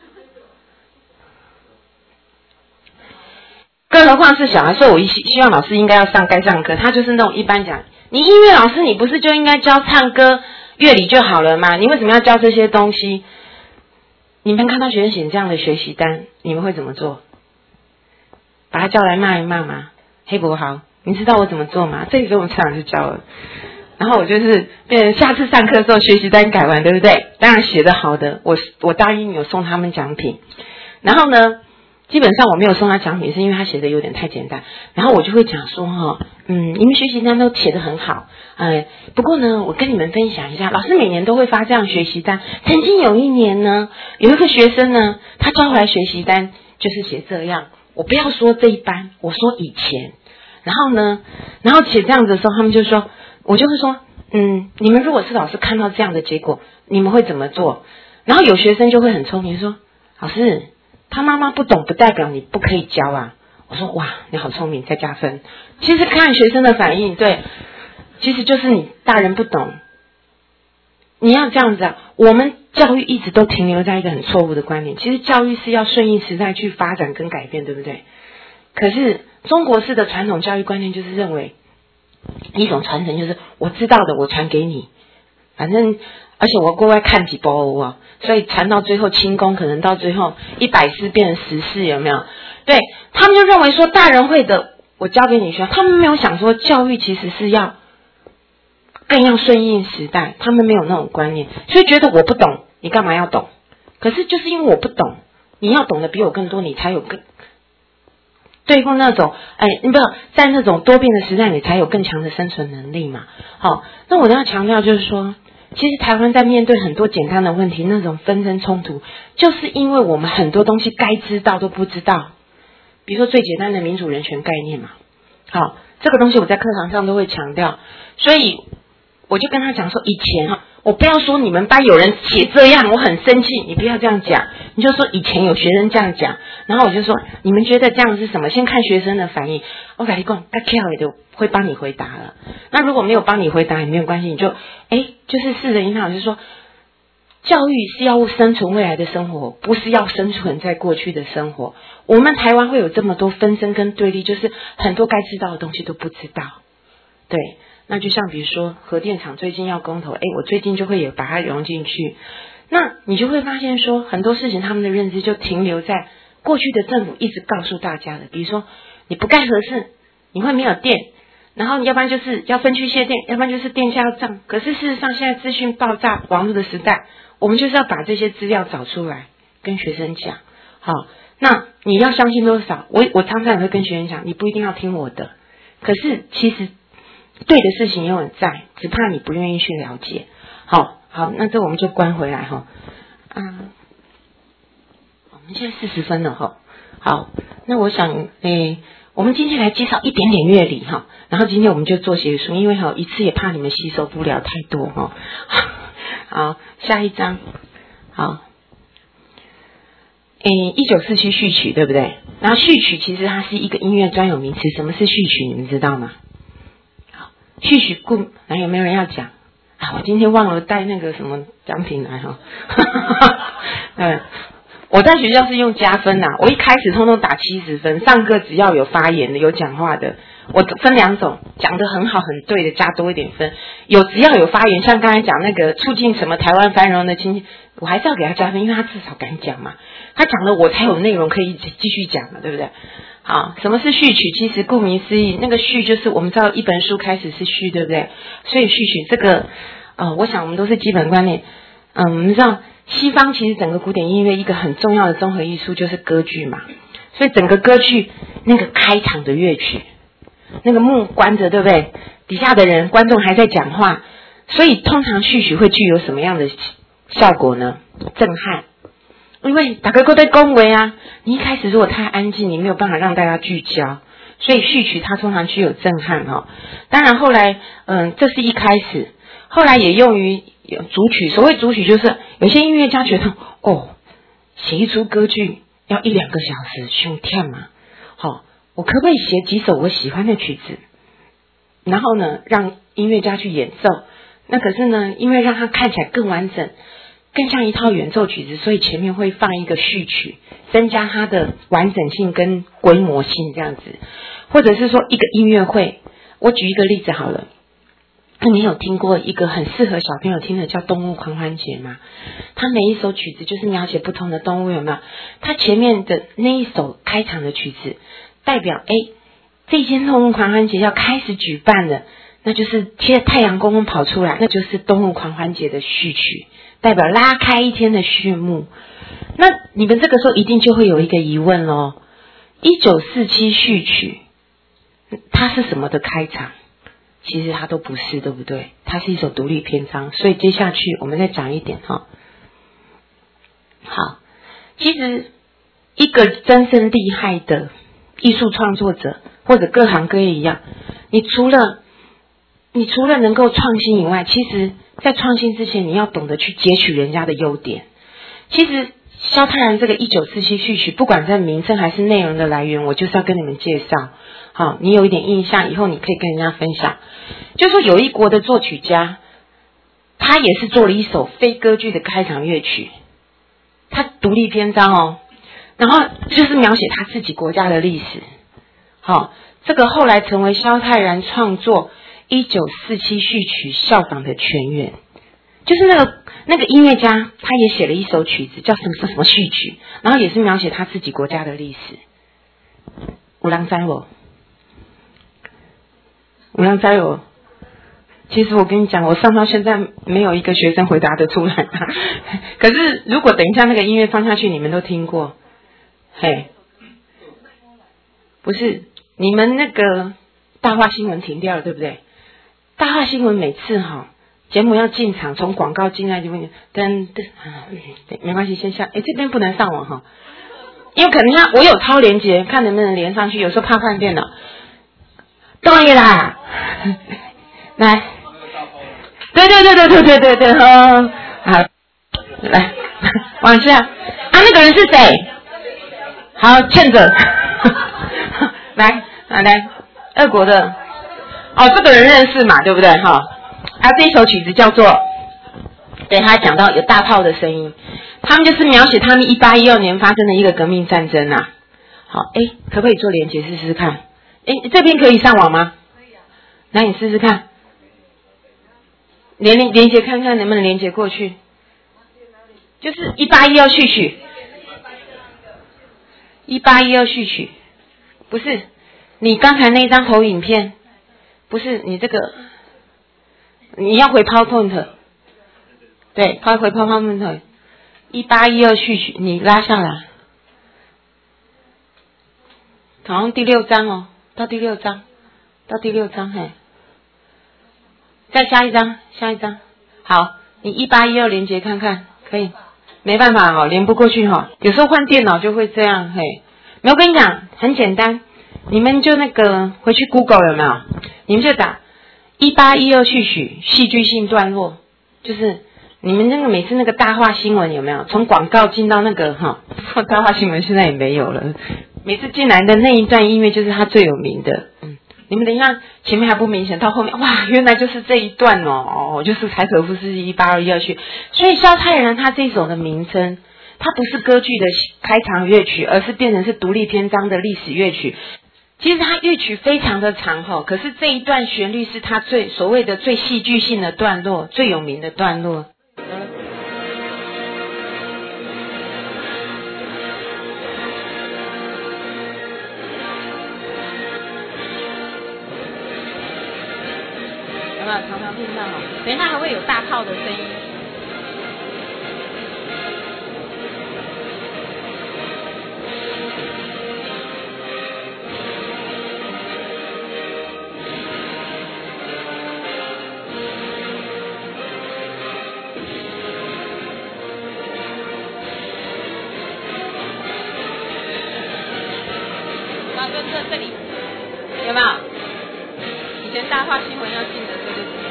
更何况是小孩，所以我希希望老师应该要上该上课。他就是那种一般讲，你音乐老师你不是就应该教唱歌、乐理就好了吗？你为什么要教这些东西？你们看到学生写这样的学习单，你们会怎么做？把他叫来骂一骂吗？黑伯豪，你知道我怎么做吗？这个时候我们常常就教了。然后我就是变成下次上课的时候学习单改完，对不对？当然写得好的，我我答应有送他们奖品。然后呢？基本上我没有送他奖品，是因为他写的有点太简单。然后我就会讲说哈，嗯，你们学习单都写得很好，哎，不过呢，我跟你们分享一下，老师每年都会发这样学习单。曾经有一年呢，有一个学生呢，他交回来学习单就是写这样。我不要说这一班，我说以前。然后呢，然后写这样子的时候，他们就说，我就会说，嗯，你们如果是老师看到这样的结果，你们会怎么做？然后有学生就会很聪明说，老师。他妈妈不懂不代表你不可以教啊！我说哇，你好聪明，再加分。其实看学生的反应，对，其实就是你大人不懂。你要这样子啊！我们教育一直都停留在一个很错误的观点，其实教育是要顺应时代去发展跟改变，对不对？可是中国式的传统教育观念就是认为一种传承，就是我知道的我传给你，反正。而且我国外看几波啊，所以传到最后轻功可能到最后一百式变成十式，有没有？对，他们就认为说大人会的，我教给你学，他们没有想说教育其实是要更要顺应时代，他们没有那种观念，所以觉得我不懂，你干嘛要懂？可是就是因为我不懂，你要懂得比我更多，你才有更对付那种哎，你不要在那种多变的时代，你才有更强的生存能力嘛。好，那我要强调就是说。其实台湾在面对很多简单的问题，那种纷争冲突，就是因为我们很多东西该知道都不知道。比如说最简单的民主人权概念嘛，好，这个东西我在课堂上都会强调，所以我就跟他讲说，以前哈，我不要说你们班有人写这样，我很生气，你不要这样讲，你就说以前有学生这样讲，然后我就说你们觉得这样是什么？先看学生的反应，我跟你讲，他跳也就会帮你回答了。那如果没有帮你回答也没有关系，你就哎，就是试着引导，就是说，教育是要生存未来的生活，不是要生存在过去的生活。我们台湾会有这么多纷争跟对立，就是很多该知道的东西都不知道，对。那就像比如说核电厂最近要公投，诶，我最近就会也把它融进去。那你就会发现说很多事情他们的认知就停留在过去的政府一直告诉大家的，比如说你不盖核四你会没有电，然后要不然就是要分区限电，要不然就是电价要涨。可是事实上现在资讯爆炸网络的时代，我们就是要把这些资料找出来跟学生讲。好，那你要相信多少？我我常常也会跟学生讲，你不一定要听我的，可是其实对的事情也有在，只怕你不愿意去了解。好好，那这我们就关回来哈。嗯，我们现在四十分了哈。好，那我想诶，我们今天来介绍一点点乐理哈，然后今天我们就做学术，因为哈一次也怕你们吸收不了太多哈。好，下一章，好。诶，一九四七序曲对不对？然后序曲其实它是一个音乐专有名词，什么是序曲？你们知道吗？序曲故，来有没有人要讲啊？我今天忘了带那个什么奖品来哈。嗯，我在学校是用加分呐、啊，我一开始通通打七十分，上课只要有发言的、有讲话的，我分两种，讲得很好、很对的加多一点分，有只要有发言，像刚才讲那个促进什么台湾繁荣的经济，我还是要给他加分，因为他至少敢讲嘛，他讲了我才有内容可以继续讲嘛，对不对？好，什么是序曲？其实顾名思义，那个序就是我们知道一本书开始是序，对不对？所以序曲这个，呃，我想我们都是基本观念。嗯，我们知道西方其实整个古典音乐一个很重要的综合艺术就是歌剧嘛，所以整个歌剧那个开场的乐曲，那个幕关着，对不对？底下的人观众还在讲话，所以通常序曲会具有什么样的效果呢？震撼。因为大家都在恭维啊，你一开始如果太安静，你没有办法让大家聚焦， 所以序曲它通常具有震撼哈。当然后来，嗯，这是一开始，后来也用于组曲。所谓组曲，就是有些音乐家觉得，哦，写一出歌剧要一两个小时，胸跳嘛，好，我可不可以写几首我喜欢的曲子，然后呢，让音乐家去演奏？那可是呢，因为让它看起来更完整，更像一套演奏曲子，所以前面会放一个序曲，增加它的完整性跟规模性这样子。或者是说一个音乐会，我举一个例子好了。那你有听过一个很适合小朋友听的叫动物狂欢节吗？它每一首曲子就是描写不同的动物，有没有？它前面的那一首开场的曲子代表，哎，这一天动物狂欢节要开始举办了，那就是贴太阳公公跑出来，那就是动物狂欢节的序曲，代表拉开一天的序幕。那你们这个时候一定就会有一个疑问咯，一九四七序曲它是什么的开场？其实它都不是，对不对？它是一首独立篇章。所以接下去我们再讲一点哈。好，其实一个真正厉害的艺术创作者，或者各行各业一样，你除了你除了能够创新以外，其实在创新之前，你要懂得去截取人家的优点。其实萧泰然这个一九四七序曲，不管在名称还是内容的来源，我就是要跟你们介绍。好，你有一点印象，以后你可以跟人家分享。就说有一国的作曲家，他也是做了一首非歌剧的开场乐曲，他独立篇章哦，然后就是描写他自己国家的历史。好，这个后来成为萧泰然创作一九四七序曲效仿的泉源。就是那个那个音乐家，他也写了一首曲子，叫什么什么序曲，然后也是描写他自己国家的历史。有人知无？有人知无？其实我跟你讲，我上到现在没有一个学生回答得出来。可是如果等一下那个音乐放下去，你们都听过，嘿，不是你们那个大话新闻停掉了，对不对？大话新闻每次哈。节目要进场，从广告进来就会噔噔，没关系，先下。哎，这边不能上网哈，因为可能要我有超连结，看能不能连上去。有时候怕换电脑。对啦，来，对对对对对对对对，哦，好，来往下。啊，那个人是谁？好，欠着。来，来来，俄国的。哦，这个人认识嘛，对不对？哈。啊，这一首曲子叫做，对，他讲到有大炮的声音，他们就是描写他们一八一二年发生的一个革命战争啊。好，哎，可不可以做连结试试看？哎，这边可以上网吗？可以啊。来，你试试看，连连连结看看能不能连结过去。就是一八一二序曲，一八一二序曲，不是你刚才那张投影片，不是你这个。你要回 PowerPoint， 对，回回 PowerPoint， 一八一二序曲，你拉下来，好像第六章哦，到第六章，到第六章，嘿，再下一张，下一张，好，你一八一二连接看看，可以，没办法哦，连不过去哈、哦，有时候换电脑就会这样，嘿，没有，我跟你讲，很简单，你们就那个回去 Google 有没有？你们就打。一八一二序曲戏剧性段落，就是你们那个每次那个大话新闻有没有？从广告进到那个哈，大话新闻现在也没有了。每次进来的那一段音乐就是它最有名的。嗯，你们等一下前面还不明显，到后面哇，原来就是这一段哦，哦，就是柴可夫斯基一八二一二序。所以萧泰然他这首的名称，它不是歌剧的开场乐曲，而是变成是独立篇章的历史乐曲。其实它乐曲非常的长吼，可是这一段旋律是它最所谓的最戏剧性的段落，最有名的段落。有没有常常听到？等一下还会有大炮的声音。这这里， 大话新闻要进的，对对对。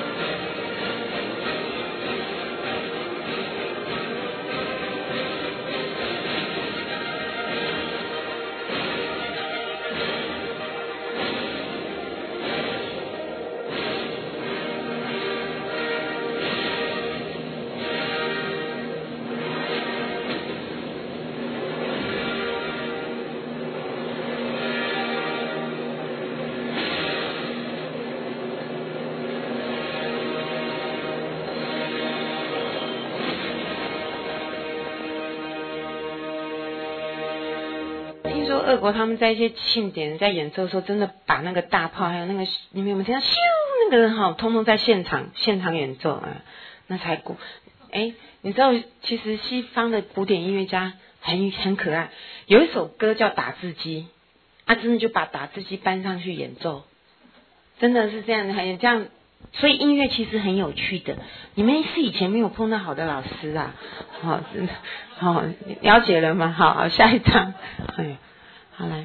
听说俄国他们在一些庆典在演奏的时候，真的把那个大炮还有那个你们有没有听到咻那个哈，通通在现场现场演奏啊，那才古哎，你知道其实西方的古典音乐家很很可爱，有一首歌叫打字机，啊真的就把打字机搬上去演奏，真的是这样，还有这样。所以音乐其实很有趣的，你们是以前没有碰到好的老师啊，好、哦，真的，好、哦，了解了吗？好，好，下一张，哎，好来，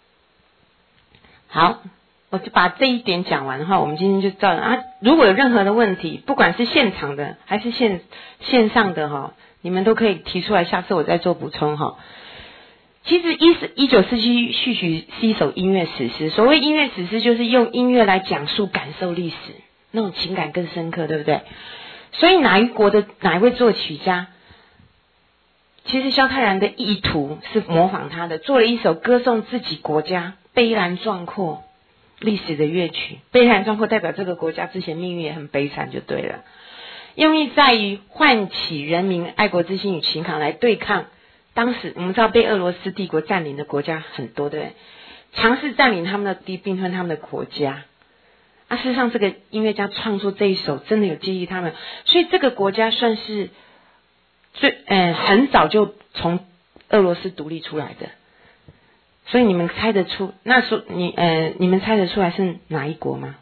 好，我就把这一点讲完的话，我们今天就照啊。如果有任何的问题，不管是现场的还是线线上的哈，你们都可以提出来，下次我再做补充哈。其实一一九四七序曲是一首音乐史诗，所谓音乐史诗就是用音乐来讲述感受历史。那种情感更深刻，对不对？所以哪一国的哪一位作曲家，其实萧泰然的意图是模仿他的，做了一首歌颂自己国家悲然壮阔历史的乐曲。悲然壮阔代表这个国家之前命运也很悲惨，就对了。用意在于唤起人民爱国之心与情感，来对抗当时我们知道被俄罗斯帝国占领的国家很多，对不对？尝试占领他们的地，并吞他们的国家。啊，事实上，这个音乐家创作这一首真的有激励他们，所以这个国家算是最呃很早就从俄罗斯独立出来的。所以你们猜得出，那时候你呃你们猜得出来是哪一国吗？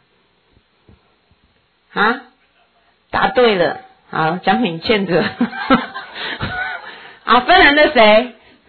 啊，答对了，好，奖品欠着。好，芬兰的谁？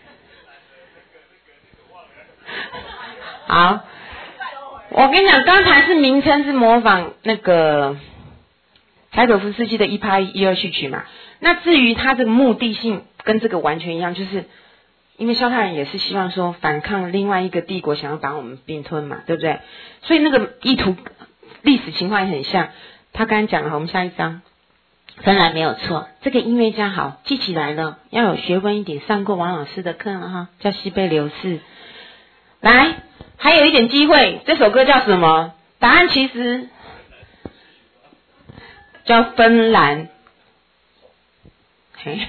好。我跟你讲，刚才是名称是模仿那个柴可夫斯基的一拍一二序曲嘛。那至于他的目的性跟这个完全一样，就是因为萧泰然也是希望说反抗另外一个帝国想要把我们并吞嘛，对不对？所以那个意图历史情况也很像。他刚才讲了，我们下一张，芬兰没有错。这个音乐家好记起来了，要有学问一点，上过王老师的课了哈，叫西贝流士。来。还有一点机会，这首歌叫什么？答案其实叫芬兰。嘿，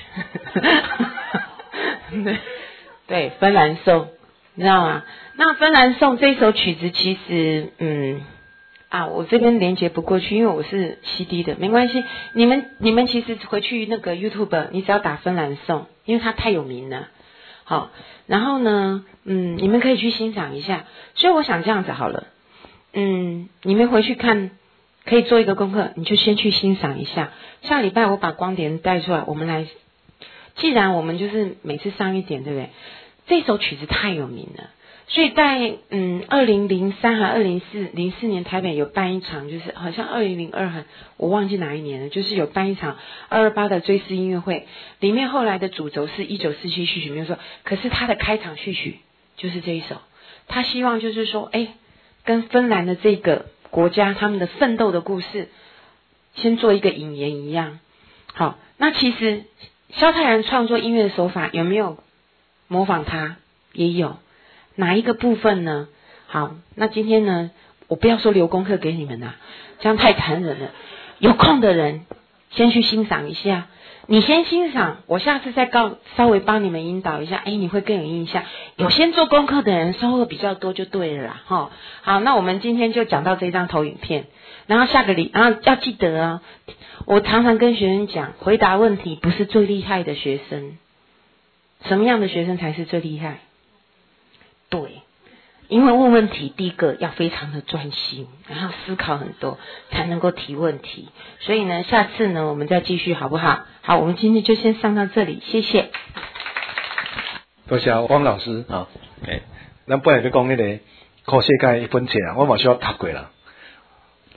对对，芬兰颂，你知道吗？那芬兰颂这首曲子其实，嗯啊，我这边连接不过去，因为我是 C D 的，没关系。你们你们其实回去那个 YouTube， 你只要打芬兰颂，因为它太有名了。好，然后呢，嗯，你们可以去欣赏一下。所以我想这样子好了，嗯，你们回去看，可以做一个功课，你就先去欣赏一下。下礼拜我把光碟带出来，我们来。既然我们就是每次上一点，对不对？这首曲子太有名了，所以在嗯二零零三还二零四零四年台北有办一场，就是好像二零零二还我忘记哪一年了，就是有办一场二二八的追思音乐会，里面后来的主轴是一九四七序曲，没有错，可是他的开场序曲就是这一首，他希望就是说，哎，跟芬兰的这个国家他们的奋斗的故事，先做一个引言一样。好，那其实萧泰然创作音乐的手法有没有模仿他？也有。哪一个部分呢？好，那今天呢，我不要说留功课给你们啦，这样太残忍了。有空的人先去欣赏一下，你先欣赏，我下次再告稍微帮你们引导一下，哎，你会更有印象。有先做功课的人收获比较多就对了啦，齁。好，那我们今天就讲到这张投影片，然后下个礼，然后要记得啊，我常常跟学生讲，回答问题不是最厉害的学生，什么样的学生才是最厉害？对，因为问问题，第一个要非常的专心，然后思考很多，才能够提问题。所以呢，下次呢，我们再继续，好不好？好，我们今天就先上到这里，谢谢。
多谢汪老师啊，诶，咱本来就讲迄个科学界一本册啊，我嘛需要读过啦。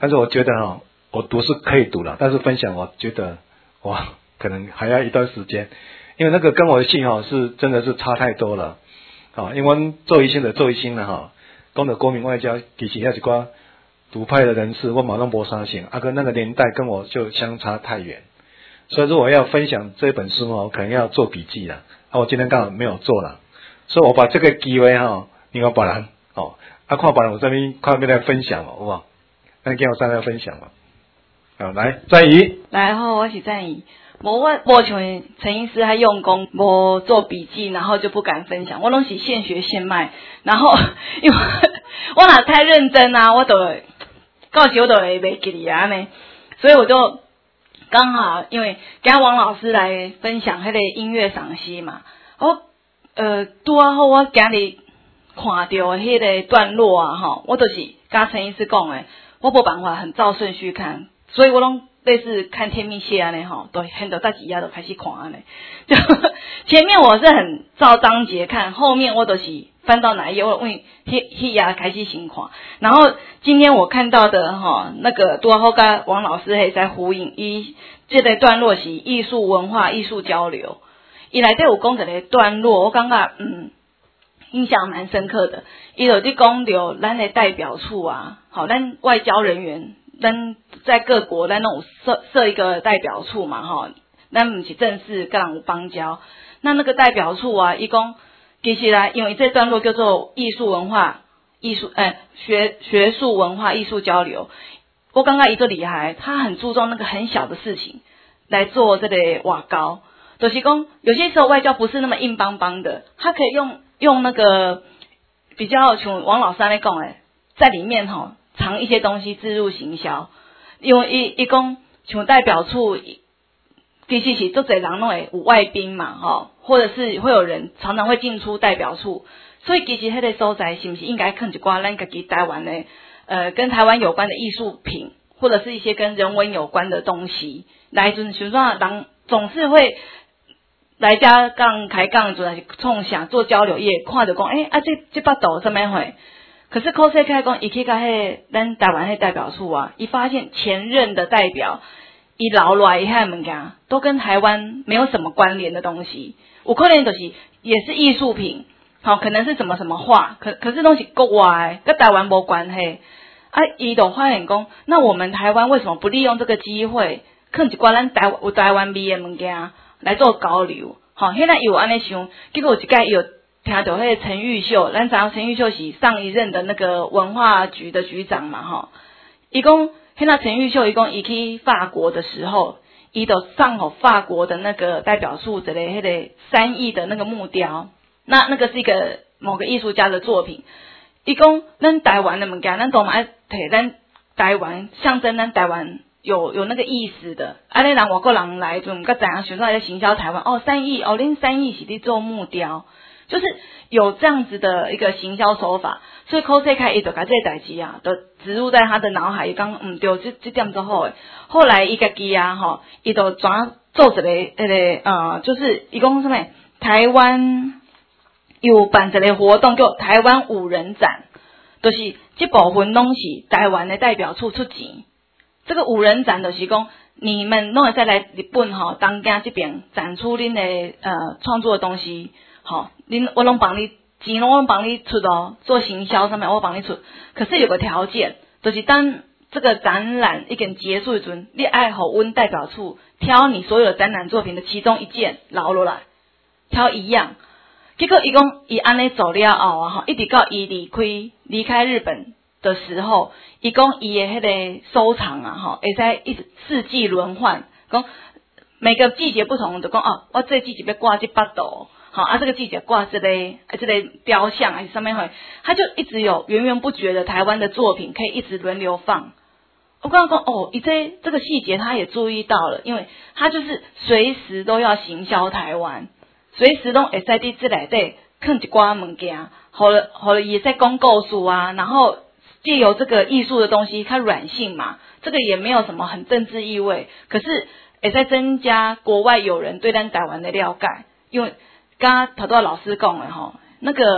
但是我觉得哈，我读是可以读了，但是分享我觉得哇，可能还要一段时间，因为那个跟我的信哈是真的是差太多了。啊，因为我们做一星的做一星了哈，讲的国民外交其实也是挂独派的人士，我马上不相信，啊，跟那个年代跟我就相差太远，所以如果要分享这本书哦，可能要做笔记了，啊，我今天刚好没有做了，所以我把这个机会哈，另外别人哦，啊，看别人有这边看要来分享哦，好不好？那跟我上来分享嘛，好，来，赞怡，
来好，我是赞怡。无我无像陈医师还用功，无做笔记，然后就不敢分享。我拢是现学现卖，然后因为我若太认真啊，我都到时我都会袂记哩啊呢。所以我就刚好因为跟王老师来分享迄个音乐赏析嘛，我呃拄啊好我今日看到迄个段落啊吼，我就是跟陈医师讲诶，我无办法很照顺序看，所以我拢。类似看天命线安尼吼，都很多大几页都开始看安尼。就前面我是很照章节看，后面我都是翻到哪一页，我问迄迄页开始先看。然后今天我看到的吼，那个多后跟王老师还在呼应，伊这个段落是艺术文化、艺术交流。伊内底有讲一个段落，我感觉嗯印象蛮深刻的。伊有伫讲到咱的代表处啊，好，咱外交人员。咱在各国咱那种设设一个代表处嘛吼，咱不是正式跟人有邦交，那那个代表处啊，伊讲其实啦，因为这段落叫做艺术文化、艺术诶、欸、学学术文化、艺术交流。我刚刚一个厉害，他很注重那个很小的事情来做这个瓦高，就是讲有些时候外交不是那么硬邦邦的，他可以用用那个比较像王老师在讲诶，在里面吼。藏一些东西置入行销，因为伊伊讲像代表处，其实是做侪人拢会有外宾嘛，吼，或者是会有人常常会进出代表处，所以其实迄个所在是不是应该放一寡咱家己台湾的呃跟台湾有关的艺术品，或者是一些跟人文有关的东西，来阵像说人总是会来家讲开讲，主要是冲想做交流，也看着讲，诶、欸、啊这这巴斗什么会？可是 C O S 开讲，伊去甲迄咱台湾迄代表处啊，伊发现前任的代表，伊留落来遐物件，都跟台湾没有什么关联的东西。有可能就是也是艺术品，好，可能是什么什么画，可可是东西国外跟台湾无关系。啊，伊就发现讲，那我们台湾为什么不利用这个机会，放一寡咱台有台湾味的物件来做交流？好，现在有安尼想，结果有一届有。听到迄个陈玉秀，咱知道陈玉秀是上一任的那个文化局的局长嘛，吼。伊讲，迄那陈玉秀伊讲，伊去法国的时候，伊就上好法国的那个代表处，这类迄个三亿的那个木雕，那那个是一个某个艺术家的作品。伊讲，咱台湾的物件，咱都嘛爱摕咱台湾象征咱台湾有有那个意思的，安尼人外国人来就毋甲知影，想说来行销台湾，哦，三亿，哦，恁三亿是伫做木雕。就是有这样子的一个行销手法，所以 C O S 开伊就把这个代志啊，都植入在他的脑海，伊讲嗯对，这这点之后诶，后来伊家己啊吼，伊就转做一个迄个呃，就是伊讲什么？台湾有办一个活动叫台湾五人展，就是这部分拢是台湾的代表处出钱。这个五人展就是讲，你们拢会再来日本吼，东京这边展出恁的呃创作的东西。好，您我拢帮你钱拢我帮你出哦，做行销上面我帮你出。可是有个条件，就是当这个展览已经结束的时候，你爱互阮代表处挑你所有的展览作品的其中一件留落来，挑一样。结果伊讲伊安尼做了后啊，吼，一直到伊离开离开日本的时候，伊讲伊的迄个收藏啊，吼，会使一直四季轮换，讲每个季节不同，就讲哦，我这季节要挂这巴斗。好啊，这个季节挂这类啊这类雕像还是上面会，他就一直有源源不绝的台湾的作品可以一直轮流放。我刚刚说哦，一这这个细节他也注意到了，因为他就是随时都要行销台湾，随时都会在地这内底放一寡物件，好了好了也在公告书啊，然后借由这个艺术的东西，它软性嘛，这个也没有什么很政治意味，可是也在增加国外友人对咱台湾的了解，因为。刚刚头多老师讲的吼，那个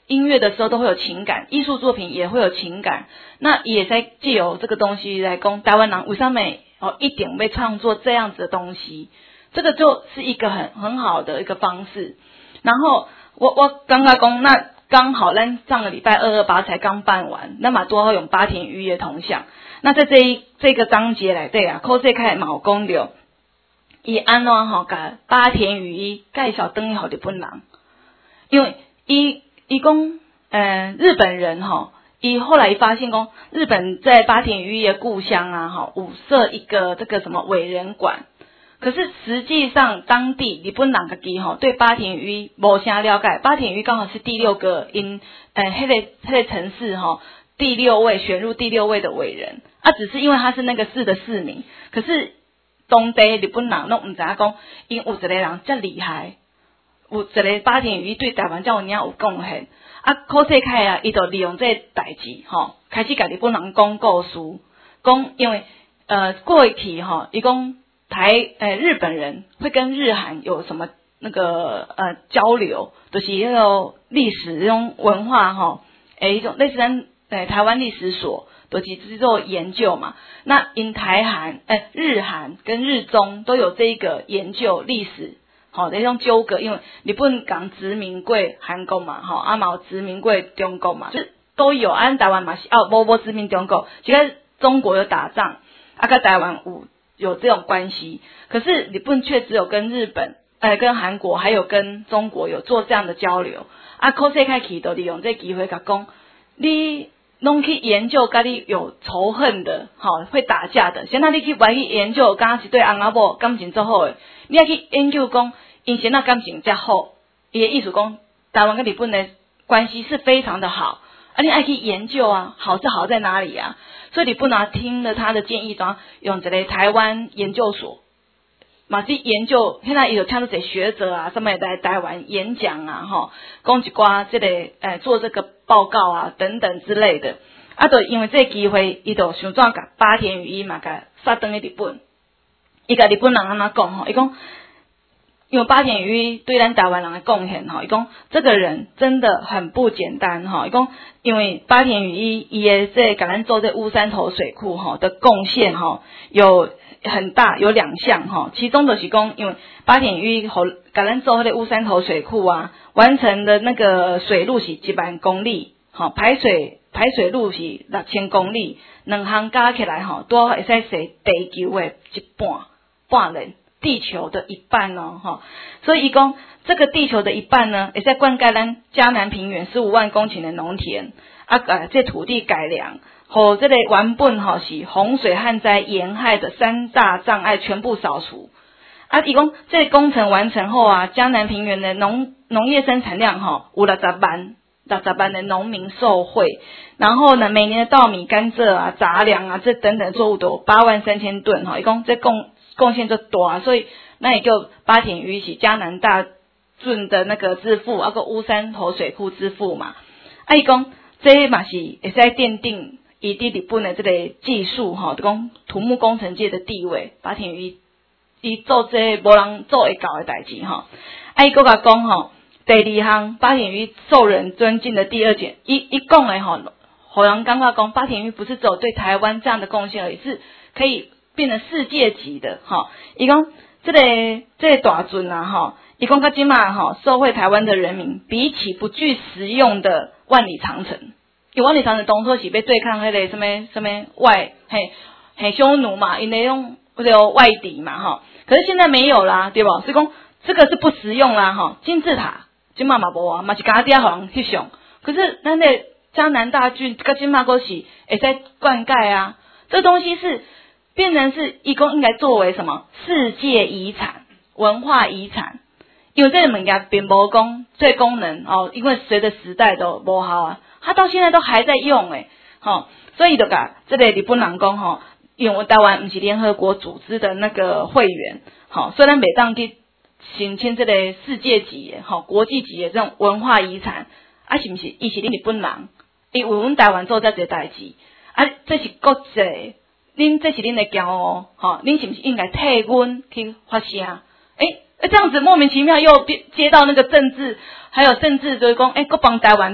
音乐的时候都会有情感，艺术作品也会有情感，那也在借由这个东西来讲台湾人为什么哦一定会创作这样子的东西，这个就是一个很很好的一个方式。然后我我刚刚讲，那刚好咱上个礼拜二二八才刚办完，那么多好用八田渔业铜像。那在这一这个章节来对啊，考这开嘛有讲到，伊安怎吼甲八田鱼衣介绍转去给日本人，因为伊伊讲，呃，日本人吼，伊后来发现讲，日本在八田鱼衣的故乡啊，哈，有设一个这个什么伟人馆。可是实际上，当地日本人自己吼对八田鱼衣无啥了解，八田鱼刚好是第六个因呃迄个迄个城市吼第六位选入第六位的伟人啊，只是因为他是那个市的市民，可是当地日本人都唔知影讲，因有一个人这厉害，有一个八田鱼衣对台湾这么有贡献啊，考世凯啊，伊就利用这个代志吼，开始甲日本人讲故事，讲因为呃过去吼，伊讲。台呃日本人会跟日韩有什么那个呃交流，就是那种历史这种文化哈，诶一种类似咱呃台湾历史所，就是去做研究嘛。那因台韩诶日韩跟日中都有这个研究历史，好的一种纠葛，因为日本港殖民过韩国嘛，哈啊嘛有殖民过中国嘛，就都有。按台湾嘛是哦，无无殖民中国，其实中国有打仗，啊跟台湾有。有这种关系，可是日本却只有跟日本、呃跟韩国还有跟中国有做这样的交流。啊，考世凯去都利用这机会甲讲，你拢去研究跟你有仇恨的，好会打架的，现在你去玩去研究，刚刚是对翁仔某感情最好的，你要去研究讲，因现在感情较好，伊的意思讲，台湾跟日本的关系是非常的好。啊，你爱去研究啊，好是好在哪里啊？所以你不拿听了他的建议，然后用这个台湾研究所，嘛去研究，现在有请到这学者啊，什么来台湾演讲啊，哈，讲一寡这个诶做这个报告啊等等之类的。啊，就因为这个机会，伊就想怎甲八田鱼衣嘛，甲杀登去日本。伊甲日本人安怎讲吼？伊讲。因为八田鱼衣对咱台湾人的贡献哈，伊讲这个人真的很不简单哈，伊讲因为八田鱼衣伊的这甲咱做这乌山头水库哈的贡献哈有很大，有两项哈，其中就是讲因为八田鱼衣和甲咱做迄个乌山头水库啊，完成的那个水路是一万公里，哈排水排水路是六千公里，两项加起来哈都会使洗地球的一半半人。地球的一半哦，哈，所以一共这个地球的一半呢，也在灌溉咱嘉南平原十五万公顷的农田啊，呃，这土地改良和这类原本哈是洪水旱灾沿害的三大障碍全部扫除啊，一共这工程完成后啊，嘉南平原的农农业生产量哈有六十万。六十万的农民受惠，然后呢，每年的稻米、甘蔗啊、杂粮啊，这等等作物都有八万三千吨哈，一共这贡贡献就多啊，所以那也就八田鱼是嘉南大圳的那个支付，啊个乌山头水库支付嘛，啊伊讲这嘛是会使奠定伊伫日本的这个技术哈，讲土木工程界的地位，八田鱼伊做这无人做会到的代志哈，啊伊佫甲讲吼。第二项，八田鱼受人尊敬的第二点，一一共诶吼，火阳刚刚讲八田鱼不是只有对台湾这样的贡献而已，是可以变成世界级的哈。伊讲这个这个大尊啊哈，伊讲到今嘛哈，受惠台湾的人民，比起不具实用的万里长城，因为万里长城当初是要对抗迄个什么什么外嘿嘿匈奴嘛，因为用或者外敌嘛哈，可是现在没有啦，对吧？所以讲这个是不实用啦哈，金字塔。今嘛嘛无啊，嘛是家底互人翕相。可是咱的江南大郡，甲今嘛个是会使灌溉啊。这东西是变成是一共应该作为什么世界遗产、文化遗产。因为这个物件并无讲这个功能哦，因为随着时代都无效啊，它到现在都还在用诶，吼、哦，所以就甲这个日本人讲吼，因为我台湾不是联合国组织的那个会员，吼、哦，虽然每当去。申请这个世界级的、吼国际级的这种文化遗产，啊是不是？伊是恁日本人，伊为阮台湾做这个代志，啊这是国际，恁这是恁的骄傲，吼，恁是不是应该替阮去发声？诶、欸，这样子莫名其妙又接到那个政治，还有政治就是讲，诶、欸，国帮台湾的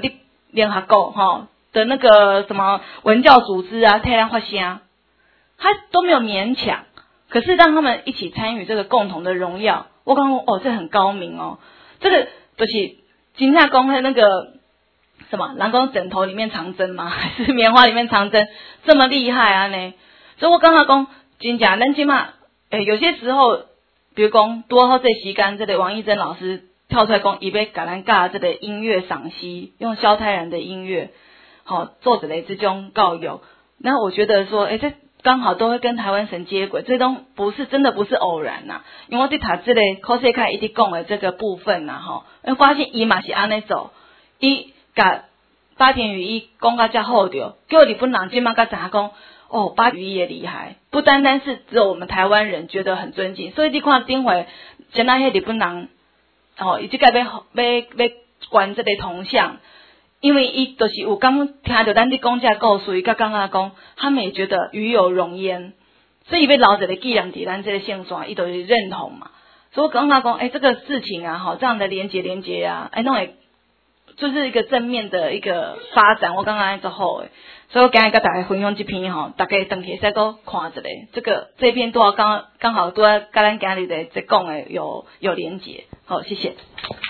联合国哈的那个什么文教组织啊，替咱发声，他都没有勉强，可是让他们一起参与这个共同的荣耀。我刚说哦，这很高明哦，这个就是金夏公会那个什么，人讲枕头里面藏针吗？还是棉花里面藏针？这么厉害啊呢？所以我刚刚讲，真正咱起码，诶，有些时候，比如讲多好这时间，这个王义珍老师跳出来讲，伊要甲咱教这个音乐赏析，用萧泰然的音乐，好、哦、做一个这种教育。然后我觉得说，诶，这刚好都会跟台湾神接轨，这都不是真的不是偶然呐、啊。因为我在读这个考试开一直讲的这个部分呐、啊，吼，因为发现伊嘛是安尼做，伊甲八田羽衣讲甲遮好着，叫日本人即马甲知影讲，哦，八羽衣也厉害，不单单是只有我们台湾人觉得很尊敬，所以你看顶回像那些日本人，哦，伊即个要要要关这个铜像。因为伊就是有刚听到咱伫讲这故事，伊甲刚刚讲，他们也觉得与有荣焉，所以伊要留一个纪念伫咱这个线线，伊就是认同嘛。所以我刚刚讲，哎、欸，这个事情啊，好这样的连结连结啊，哎、欸，弄会就是一个正面的一个发展。我刚刚做好诶，所以我今日甲大家分享这篇吼，大家等起再个看一下，这个这篇多刚刚好多甲咱今日的在讲诶有有连结。好，谢谢。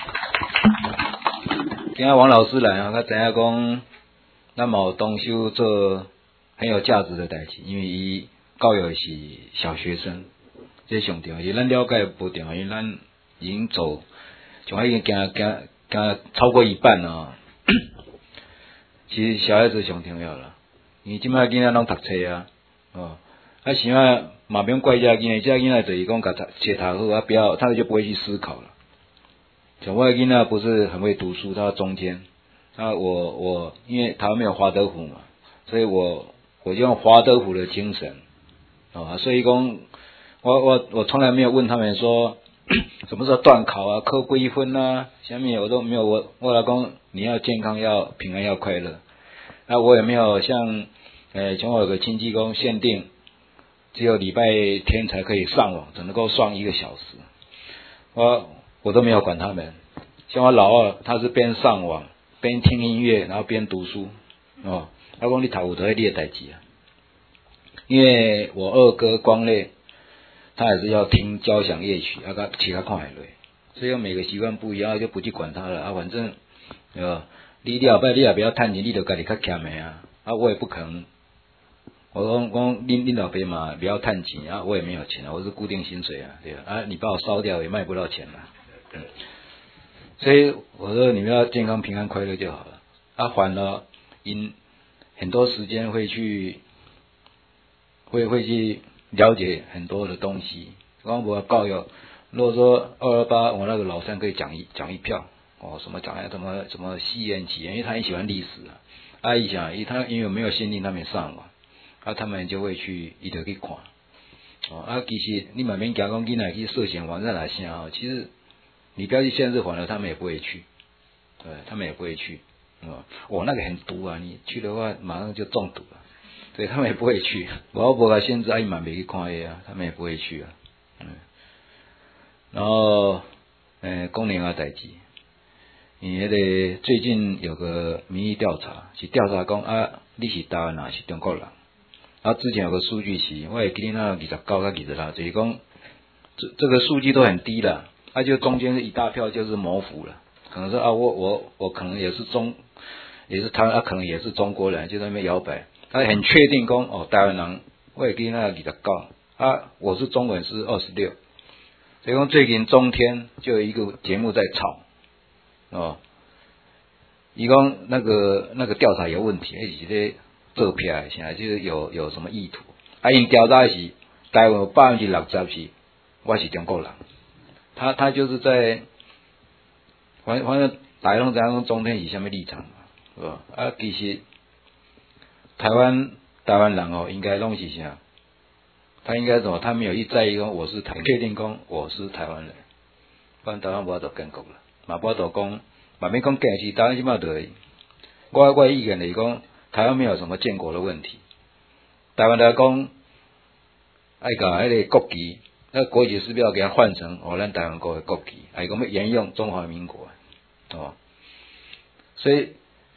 今仔王老师来啊，他知影讲，咱嘛有东修做很有价值的代志，因为伊教育是小学生，这上重要。而咱了解不重要，因为咱已经走，像已经行行行超过一半了。其实小孩子上重要啦，因为即摆囡仔拢读册啊，哦，啊想啊嘛不用怪遮囡仔，遮囡仔就是讲甲读册读好啊，不要他就不会去思考了。像我的囡仔不是很会读书，他中间，啊我我因为台湾没有华德福嘛，所以我我就用华德福的精神，啊，所以讲我我我从来没有问他们说什么时候段考啊，扣几分啊，下面我都没有，我我老公你要健康要平安要快乐，啊我也没有像呃像我有个亲戚公限定只有礼拜天才可以上网，只能够上一个小时，我。我都没有管他们，像我老二，他是边上网边听音乐，然后边读书，哦，他讲你读有得你的代志啊，因为我二哥光烈，他也是要听交响乐曲，啊，其他看海类，所以每个习惯不一样，就不去管他了啊，反正，呃，你了拜你也不要趁钱，你就家己较俭的啊，啊，我也不可能，我讲讲恁恁老爸嘛，不要趁钱啊，我也没有钱啊，我是固定薪水啊，对吧？啊，你把我烧掉也卖不到钱啊。嗯，所以我说你们要健康平安快乐就好了。啊，反了，因很多时间会去，会会去了解很多的东西。刚刚我告有，如果说二二八我那个老三可以讲一讲一票，哦，什么讲什么什么西元起源，因为他很喜欢历史啊。啊，一讲，因他因为没有限定他们上网，啊，他们就会去一直去看。哦，啊，其实你慢慢讲讲，囡仔去涉嫌网站来先啊，其实。你不要去限制反了，他们也不会去，对，他们也不会去，啊，我那个很毒啊，你去的话马上就中毒了，所以他们也不会去。我不给限制，阿姨嘛没去看的啊，他们也不会去啊。嗯，然后，呃，公联啊代志，因为咧最近有个民意调查，是调查讲啊，你是台湾人是中国人，啊，之前有个数据是，我会记得那二十九到二十六，就是讲这这个数据都很低了。啊，就中间一大票就是模糊了，可能说啊，我我我可能也是中，也是他，他、啊、可能也是中国人，就在那边摇摆，他很确定讲哦，台湾人我也跟那里的高啊，我是中文是二十六，所以讲最近中天就有一个节目在吵哦，伊讲那个那个调查有问题，而且在做票现在就是有有什么意图，啊，因调查是台湾百分之六十是我是中国人。他他就是在，反反正大陆在讲中天是什么立场嘛，是吧？啊，其实台湾台湾人哦，应该拢是啥？他应该什么？他没有一在意讲我是台，确定讲我是台湾人，不然台湾无法度建国了，嘛无法度讲，嘛免讲建是台湾即马对，我我意见来讲，台湾没有什么建国的问题，台湾来讲，爱甲迄个国旗。那国旗是不是要给它换成哦，咱台湾国的国旗，还讲要沿用中华民国，哦，所以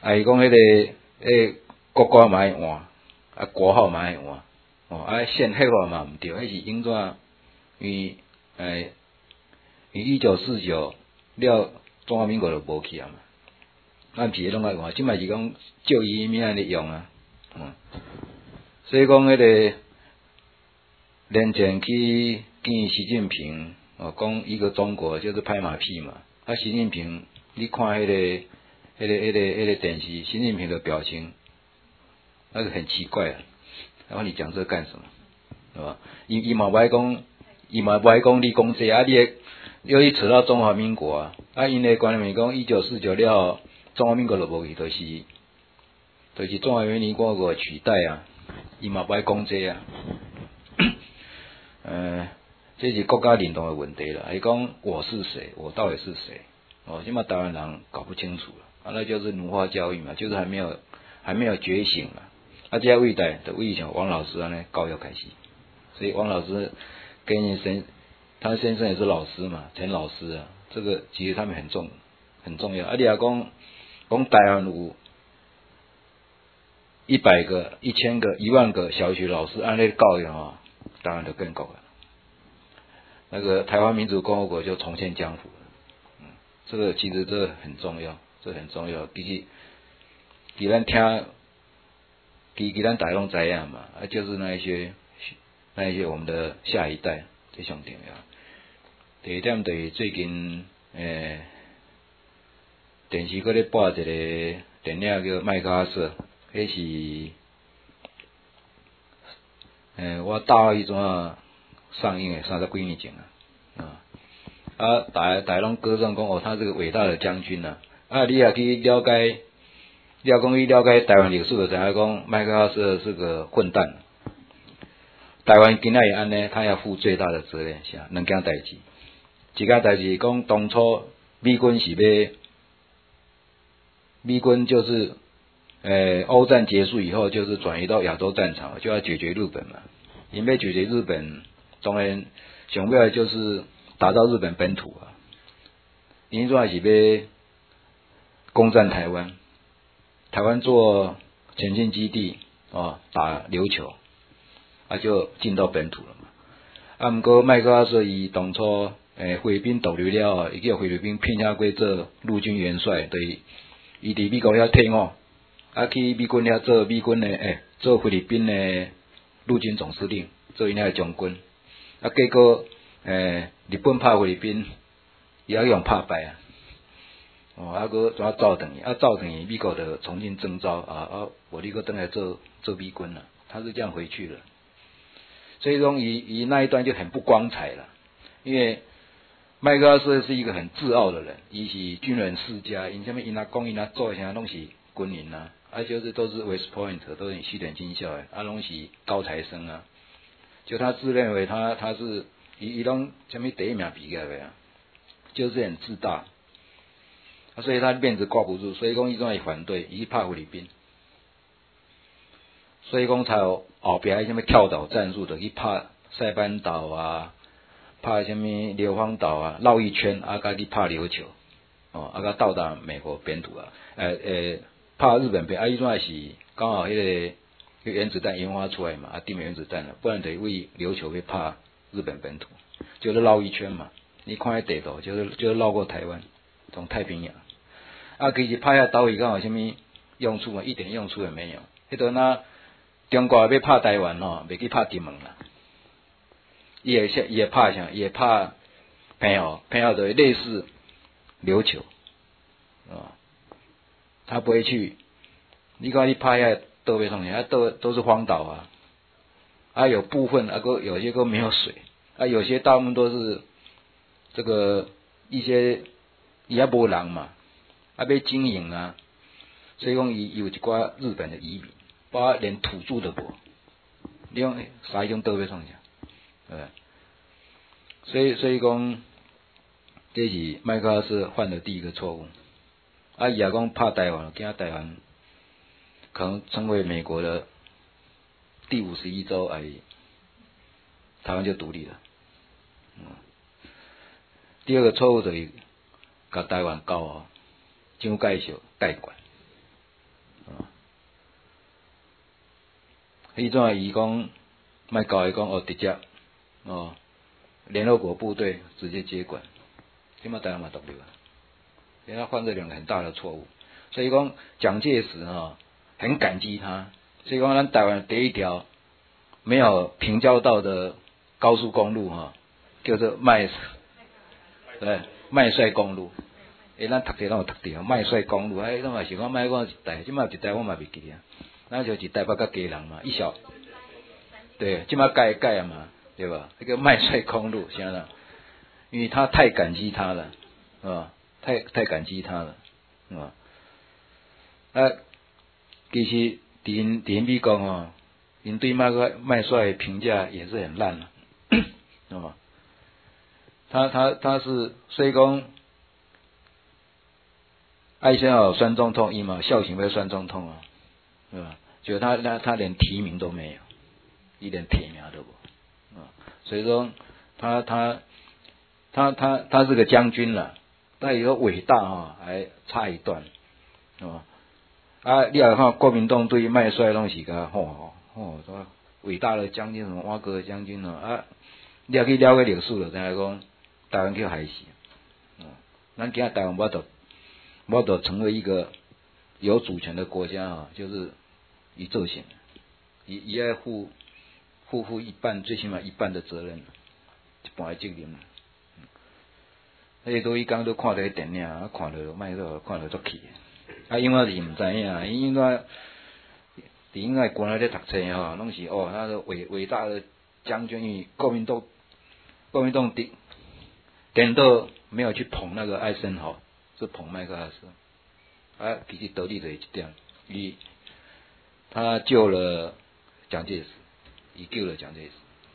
啊，伊讲迄、那个诶、国歌嘛爱换，啊国号嘛爱换，哦，啊宪黑话嘛毋对，迄是应怎？因为诶，因为一九四九了中华民国就无去啊嘛，咱毋是拢爱换，即摆是讲照伊名安尼用啊，嗯，所以讲迄、那个连前去见习近平，哦，讲一个中国就是拍马屁嘛，啊，习近平，你看迄、那个、迄、那个、迄、那个、迄、那个电视，习近平的表情，那个很奇怪啊，然后你讲这干什么？是吧？伊伊嘛不爱讲，伊嘛不爱讲你讲这啊，你又一扯到中华民国啊，啊，因的观念讲一九四九了，中华民国就无去，就是，就是中华人民共和国取代啊，伊嘛不爱讲这啊，呃，这是国家认同的问题了。伊讲我是谁，我到底是谁？哦，现在台湾人搞不清楚了，啊，那就是奴化教育嘛，就是还没有还没有觉醒嘛，啊，这位代的位像王老师安尼教育开始。所以王老师跟你先，他先生也是老师嘛，陈老师啊，这个其实他们很重很重要。啊，你也讲讲台湾有一百个、一千个、一万个小学老师按那教育啊，当然就更够了。那个台湾民主共和国就重现江湖了。嗯，这个其实这个很重要，这很重要。其实，既然听，其其咱大家拢知影嘛，啊，就是那一些。那一些我们的下一代最上重要。第一点就是最近诶、电视搁咧播一个电影叫《麦克阿瑟》，迄是诶我大一阵啊上映诶，三十几年前啊，啊大大拢歌颂讲哦，他是个伟大的将军啊，啊你也去了解，你要讲去了解台湾历史就知影讲麦克阿瑟是个混蛋。台湾今仔日安尼，他要负最大的责任，是啊，两件代志。一件代志讲，当初美军是要，美军就是呃欧战结束以后，就是转移到亚洲战场，就要解决日本嘛。因为解决日本，当然想要就是打到日本本土啊。因为是要攻占台湾，台湾做前进基地哦，打琉球。啊，就进到本土了嘛。啊，毋过麦克阿瑟伊当初诶菲律宾独立了后，伊叫菲律宾聘下过做陆军元帅，对，伊伫美国遐退伍，啊去美军遐做美军诶诶做菲律宾诶陆军总司令，做因遐将军。啊，结果诶日本拍菲律宾，伊也用拍败啊。哦，啊个怎啊走转去，啊走转去美国就重新征召啊啊，我立刻登来做做美军了，他是这样回去了。所以说，以以那一段就很不光彩了，因为麦克阿瑟是一个很自傲的人，伊是军人世家，因什么因他讲因他做啥拢是军人啊，啊就是都是 West Point 都是西点军校的，啊拢是高材生啊，就他自认为他他是伊伊拢什么第一名毕业的啊，就是很自大，啊所以他面子挂不住，所以讲伊总会反对，伊去拍菲律宾。所以讲才有后壁迄什么跳岛战术的去拍塞班岛啊，拍什么硫磺岛啊，绕一圈啊，甲去拍琉球，哦，啊，甲到达美国本土啊，诶、呃、诶，拍日本边啊，伊阵是刚好迄、那个迄、那个原子弹研发出来嘛，啊，定原子弹了，不然得为琉球去拍日本本土，就是绕一圈嘛，你看迄地图就是就是绕过台湾，从太平洋，啊，其实拍遐岛屿刚好什么用处嘛，一点用处也没有，迄个那。中国要拍台湾吼，袂去拍金门啦。伊会伊会拍啥？伊会拍平遥，平遥就类似琉球，啊，他不会去。你看你拍遐岛边上去，啊都都是荒岛啊，啊有部分啊个有些个没有水，啊有些大部分都是这个一些伊也无人嘛，啊要经营啊，所以讲伊有一寡日本的移民。包括连土著都无，你讲啥种倒要创啥？对，所以所以讲，这是麦克阿瑟犯的第一个错误。啊，伊也讲拍台湾，惊台湾可能成为美国的第五十一州，哎，台湾就独立了。嗯，第二个错误就是甲台湾搞哦，蒋介石代管。 迄阵伊讲，卖搞伊讲哦，直接哦，联合国部队直接接管，今嘛台湾嘛独立啊，因为他犯了两个很大的错误，所以讲蒋介石哈、哦、很感激他，所以讲咱台湾第一条没有平交道的高速公路哈、哦，叫做麦对麦帅公路。诶，咱读册拢有读着，麦帅公路，哎，拢也是讲麦讲一代，即马一代我嘛袂记啊，咱就一代北甲基隆嘛，一小，对，即马改改啊嘛，对吧？那个麦帅公路，想想，因为他太感激他了，啊，太太感激他了，啊，啊，其实伫因伫因美国哦，因对麦个麦帅评价也是很烂了，啊，他他他是所以讲。艾森豪选总统，伊嘛孝行要选总统啊，对吧？就他他他连提名都没有，一点提名都无啊。所以说他他他他他是个将军了，但以后伟大哈还差一段，啊啊！你也看国民党对麦帅拢是个吼吼，说伟大的将军什么瓦格将军哦啊，你也去了解历史了，知影讲台湾叫害死，啊，咱今仔台湾无得。我得成为一个有主权的国家啊，就是以这些，以以爱负负负一半，最起码一半的责任，一半的责任。迄都伊讲都看到电影，啊看到卖到看到足气。啊，因为是毋知影，因为伫因为国内咧读册吼，拢是哦，他的伟伟大的将军，国民党国民党顶顶到没有去捧那个艾森豪。是捧麦克阿瑟，啊，其实得力的一点，伊他救了蒋介石，伊救了蒋介石。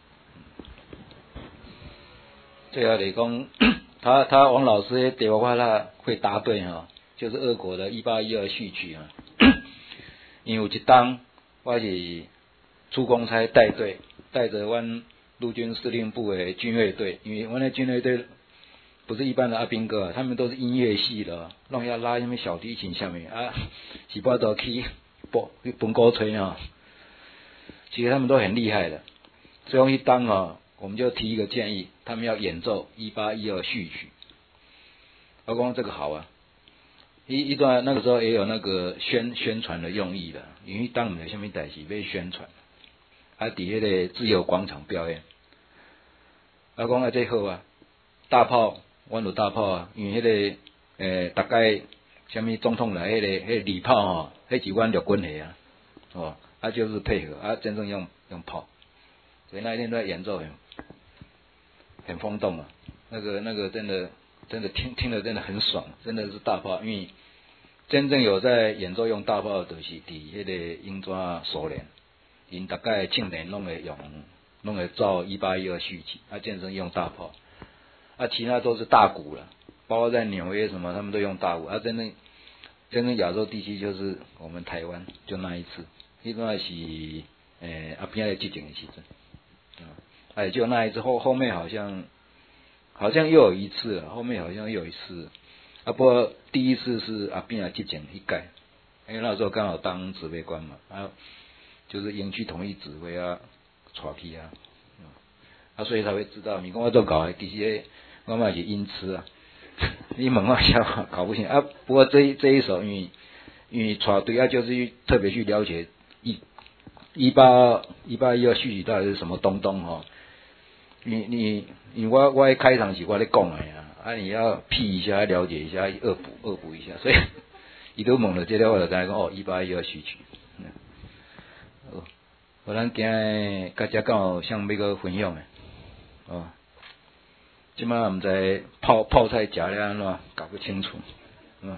最后来讲，他他王老师对我他会答对哈，就是俄国的一八一二序曲啊。因为有一当我是出公差带队，带着阮陆军司令部的军乐队，因为阮的军乐队。不是一般的阿兵哥，他们都是音乐系的，弄要拉什么小提琴下面啊，是不都去播去本歌吹啊。其实他们都很厉害的，所以一当啊，我们就提一个建议，他们要演奏一八一二序曲。我讲这个好啊，一一段那个时候也有那个宣宣传的用意的，因为当我们有下面代志被宣传，啊，底下的自由广场表演，我讲啊这好啊，大炮。阮有大炮啊，因为迄、那个诶，大概什么总统来迄、那个迄、那个礼炮吼，迄是阮陆军的啊，哦，啊就是配合啊，真正用用炮，所以那一天都在演奏很很轰动啊，那个那个真的真的听听得真的很爽，真的是大炮，因为真正有在演奏用大炮的，就是伫迄个英抓苏联，因大概庆典拢会用拢会照一八一二序曲，啊，真正用大炮。啊，其他都是大鼓了，包括在纽约什么，他们都用大鼓。啊，真正真正亚洲地区就是我们台湾，就那一次，迄段是诶阿边的寂静的时阵，啊，哎，就那一次后后面好像好像又有一次了，后面好像又有一次，啊，不过第一次是阿边的寂静一改，因为那时候刚好当指挥官嘛，啊，就是营区统一指挥啊，带去啊，啊，所以才会知道，你讲我做搞的，其实。我嘛是因此啊，你问我笑话搞不清啊。不过这一这一首，因为因为带队啊，就是特别去了解一一八一八一二序曲到底是什么东东哈。你你因为我我一开场是我咧讲的呀，啊你要批一下，了解一下，恶补恶补一下，所以伊都问了这条，我就知讲哦，一八一二序曲。哦，我咱今日大家刚好向每个分享的哦。即摆毋知泡泡菜食了安怎，搞不清楚。嗯，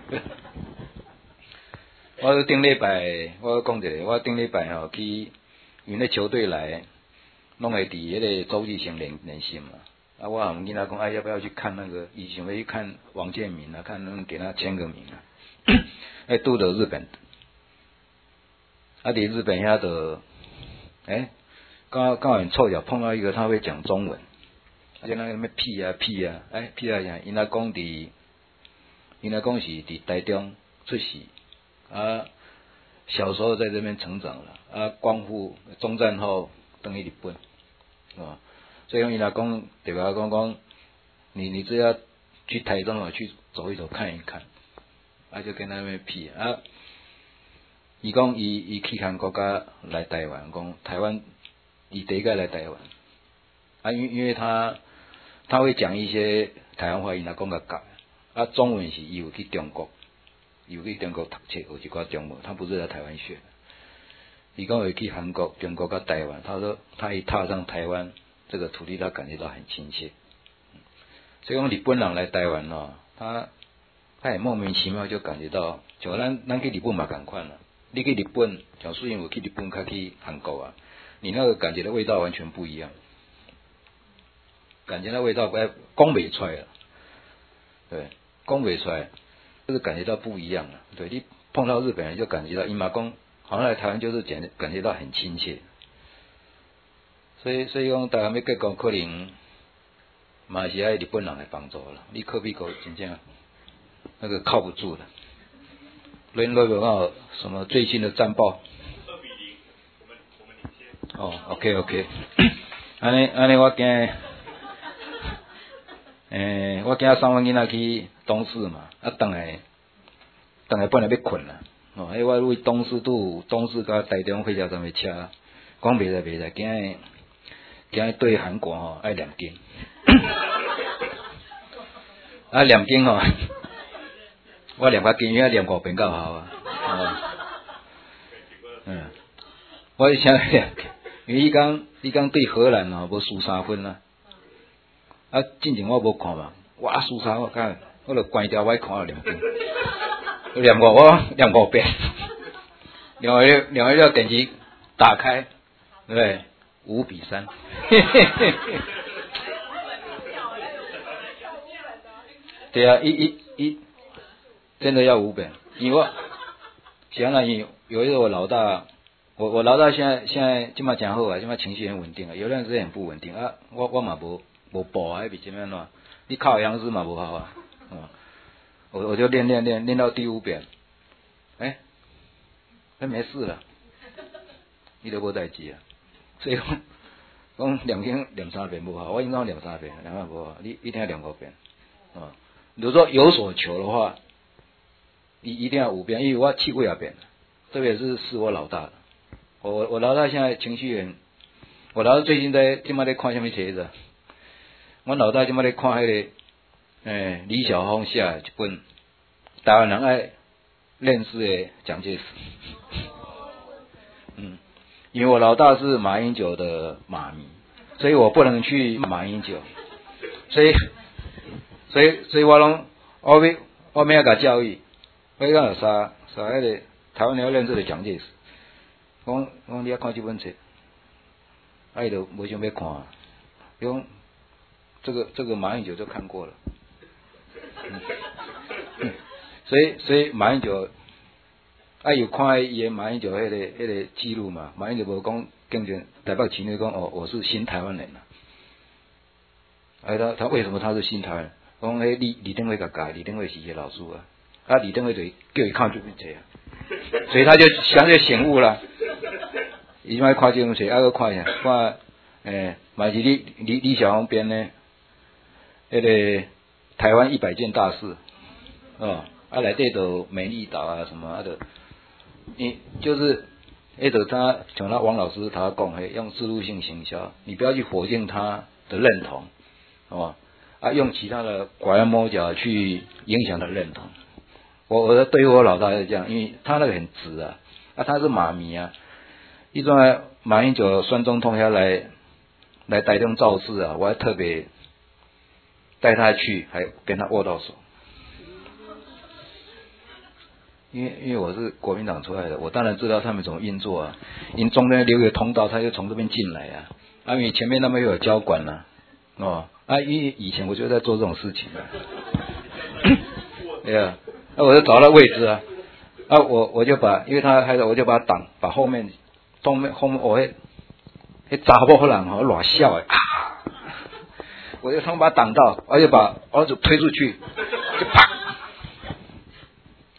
我顶礼拜我讲一个，我顶礼拜吼去，因为那球队来，拢会伫迄个周记先练练习嘛。啊，我含囡仔讲，哎，要不要去看那个？以前要去看王建民啊，看能给他签个名啊。哎，拄到日本，啊，伫日本遐的，哎，刚刚刚好很凑巧碰到一个他会讲中文。而且那个什么屁啊屁啊，哎屁啊啥？因阿讲伫，因阿讲是伫台中出世，啊， 小时候在这边成长了，啊，光复中战后等于日本，啊，所以伊来讲，对吧？讲讲，你你只要去台中啊，去走一走看一看，啊，就跟他们比啊。伊讲伊伊去韩国家来台湾，讲台湾伊第一个来台湾，啊，因因为他他会讲一些台湾话，伊来讲个教，啊，中文是伊有去中国。有去中国读册，有一寡中文，他不是在台湾学的。伊讲有去韩国、中国跟台湾，他说他一踏上台湾这个土地，他感觉到很亲切。所以讲日本人来台湾哦，他他也莫名其妙就感觉到，就咱咱去日本嘛同款啦。你去日本，像虽然我去日本，较去韩国啊，你那个感觉的味道完全不一样，感觉那味道哎讲不出来了，对，讲不出来。就是感觉到不一样了，对，你碰到日本人就感觉到，伊嘛讲，好像来台湾就是感感觉到很亲切，所以所以讲，台湾要结果可能嘛是爱日本人来帮助了，你靠美国真正那个靠不住了。恁那个啊什么最新的战报？二比零，我们我们领先。哦 ，OK OK， 安尼安尼我惊，诶，我惊三万囡仔去。东市嘛，啊，等下等下本来要困啦，哦，迄我为东市都东市甲台中火车站的车，讲袂使袂使，今日今日对韩国吼爱两斤，啊两斤吼，我两百斤，因为两五遍够好啊，哦，嗯，我想两，因为伊讲伊讲对荷兰吼无输三分啦，啊，进前我无看嘛，哇输三我看。我就关掉，我看了两遍，两个我两个遍，两个两个电视打开，对不对？五比三，对啊，一一一，真的要五遍，因为我想了有有一个我老大，我我老大现在现在这么讲好啊，这么情绪很稳定啊，有段时间很不稳定啊，我我嘛无无补啊，比这边喏，你靠杨师嘛无好啊。嗯，我我就练练练练到第五遍，哎，那没事了，你都无代志啊。所以讲讲两天两三遍不好，我应该两三遍，两三不好，你一天要两个遍啊。如果说有所求的话，一一定要五遍，因为我去过两遍，特别是是我老大的，我我老大现在情绪很，我老大最近在今麦在看什么册子？我老大今麦在看迄个。诶，李晓峰写一本台湾人爱认识的蒋介石。嗯，因为我老大是马英九的马迷，所以我不能去马英九，所以所以所以我拢我要我要甲教育，我讲有啥啥迄个台湾人要认识的蒋介石，讲讲你要看这本册，啊伊就无想要看，讲这个这个马英九就看过了。嗯嗯、所以所以马英九啊有看伊马英九迄、那个迄、那个记录嘛，马英九无讲竞选台北市内讲哦我是新台湾人啦，哎他他为什么他是新台湾人？讲迄李李登辉甲教，李登辉是伊老师啊，啊李登辉就叫伊看这本册啊，所以他就相对醒悟了，伊就爱看这本册，啊个看下看诶，嘛是李李李小龙编呢，迄、那个。台湾一百件大事，哦，啊来这都美丽岛啊什么啊的，你就是那个他像他王老师他讲，嘿，用制度性行销，你不要去否定他的认同，哦，啊用其他的拐弯抹角去影响他的认同。我我对于我老大是这样，因为他那个很直啊，啊他是马迷啊，一种马英九选总统下来来台中造势啊，我还特别。带他去，还跟他握到手，因为因为我是国民党出来的，我当然知道他们怎么运作啊。因中间留有通道，他就从这边进来啊。啊，因为前面那边又有交管了、啊，哦，啊，因为以前我就在做这种事情的，对啊，那我就找到位置啊，啊，我我就把，因为他还有，我就把他挡，把后面后面后面我会，那查某人吼乱笑诶啊！我就从把他挡到，而且把儿子推出去，就啪，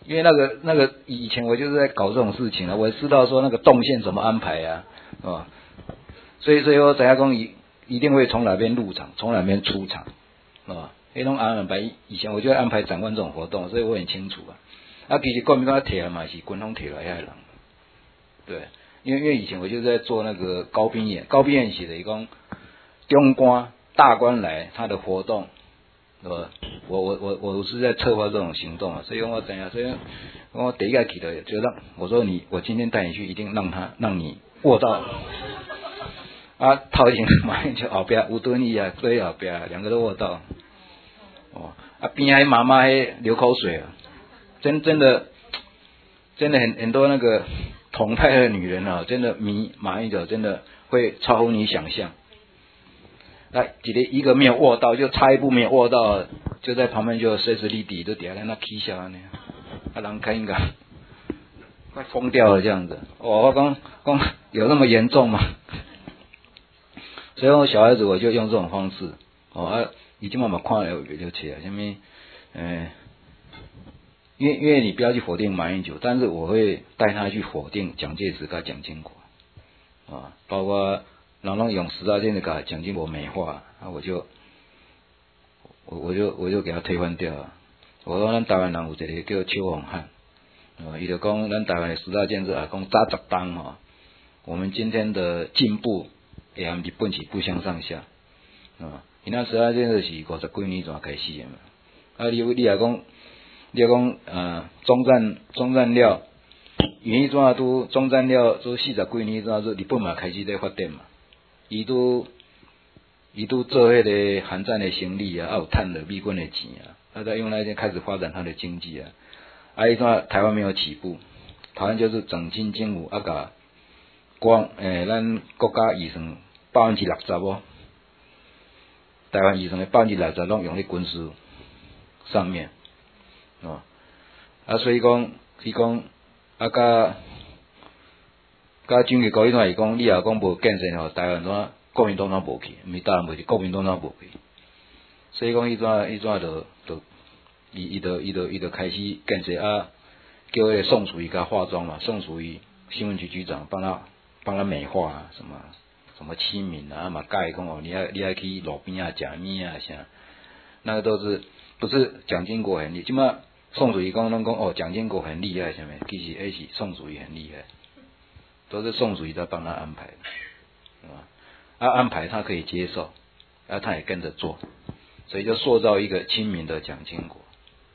因为那个那个以前我就是在搞这种事情啊，我知道说那个动线怎么安排啊，哦，所以所以我怎样讲一一定会从哪边入场，从哪边出场，啊，那种安排以前我就安排长官这种活动，所以我很清楚啊。啊，其实国民党摕来嘛是军方摕来遐人，对，因为因为以前我就在做那个高兵演，高兵演习的，一共中官大官来他的活动。对吧？我我我我是在策划这种行动啊，所以我怎样？所以我第一个起的就让我说你，我今天带你去，一定让他让你握到啊，头前马上就后边吴敦义啊，追后边两个都握到哦，啊边还妈妈还流口水啊，真真的真的很很多那个同派的女人啊，真的迷马英九，真的会超乎你想象。来，一个一个没有握到，就差一步没有握到，就在旁边就随时立底都底下在那起笑呢，啊，人看应该快疯掉了这样子。哦，我讲讲有那么严重吗？所以我小孩子我就用这种方式，哦啊，已经慢慢看了就起来，什么，呃，因为因为你不要去否定马英九，但是我会带他去否定蒋介石跟蒋经国，啊，包括。然后用十大件的给蒋经国美化，啊，我就我我就我就给他推翻掉了。我说咱台湾人有一个叫邱宏汉，啊，伊就讲咱台湾的十大建设啊，讲早十档哈，我们今天的进步也和日本是不相上下，啊，伊那十大建设是五十几年前开始的嘛，啊，你你也讲，你也讲呃，中战中战了，原伊怎啊都中战了，都四十几年怎啊都日本嘛开始在发展嘛。伊都伊都做迄个韩战的行李啊，啊有赚了美军的钱啊，他在用那些开始发展他的经济啊。啊，伊说台湾没有起步，台湾就是整军政府啊，甲光诶，咱国家预算百分之六十哦，台湾预算的百分之六十拢用在军事上面，哦，啊，所以讲，伊讲啊，甲。甲蒋介石伊是讲，你若讲无建设吼，台湾怎国民党怎无去？毋是台湾无去，国民党怎无去？所以讲，伊怎伊怎就就伊伊就伊就伊就开始建设啊，叫迄个宋楚瑜甲化妆嘛，宋楚瑜新闻局局长帮他帮他美化啊，什么什么亲民啊，嘛教伊讲哦，你要你要去路边啊，食面啊啥，那个都是不是蒋经国很厉害？即马宋楚瑜讲拢讲哦，蒋经国很厉害，什么？其实迄是宋楚瑜很厉害。都是宋楚瑜在帮他安排的，是吧？啊，安排他可以接受，啊，他也跟着做，所以就塑造一个亲民的蒋经国。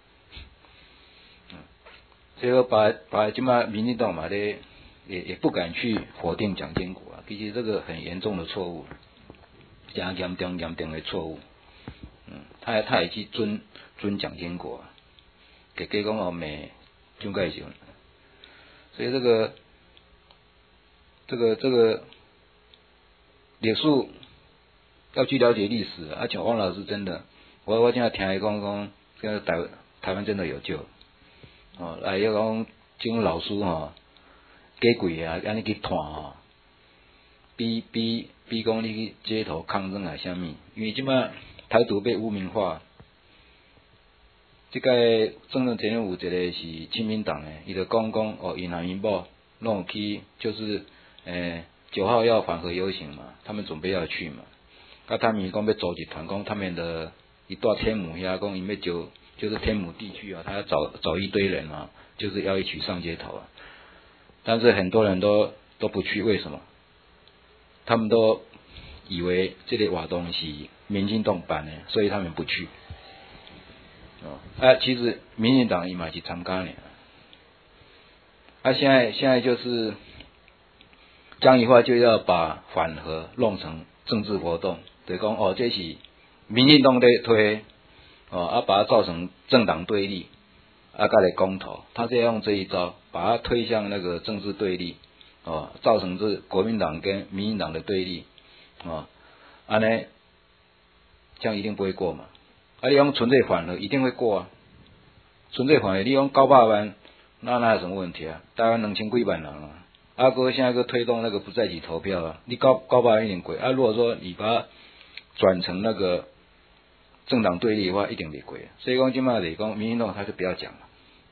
嗯，所以说把把今嘛民进党嘛咧也也不敢去否定蒋经国啊，其实这个很严重的错误，非常严重严重的错误。嗯，他也他也去尊尊蒋经国，给给讲哦美蒋介石，所以这个。这个这个历史要去了解历史，而且汪老师真的，我我现在听伊讲讲，现在台台湾真的有救，哦，来要讲这种老师吼，假贵啊，安尼去谈吼，比比比讲你去街头抗争啊，啥物？因为即摆台独被污名化，即个政治前有一个是亲民党诶，伊就讲讲哦，云南云豹弄去就是。诶，九号要反核游行嘛，他们准备要去嘛。啊，他们讲要组一团，讲他们的一到天母遐，讲因要就就是天母地区啊，他要找找一堆人啊，就是要一起上街头啊。但是很多人都都不去，为什么？他们都以为这个活动是民进党办的，所以他们不去。哦，啊，其实民进党伊嘛是参加呢。啊，现在现在就是。江宜桦就要把反核弄成政治活动，对讲哦，这是民进党在推，哦啊，把它造成政党对立，啊，再来公投，他就要用这一招，把它推向那个政治对立，哦，造成这国民党跟民进党的对立，哦，安尼这样一定不会过嘛，啊，你用纯粹反核一定会过啊，纯粹反核你用九百万，那那有什么问题啊？台湾两千几万人啊。阿哥现在个推动那个不在籍投票啊，你高高八一点贵啊。如果说你把它转成那个政党对立的话，一定得贵。所以讲今嘛得讲民进党他就不要讲了，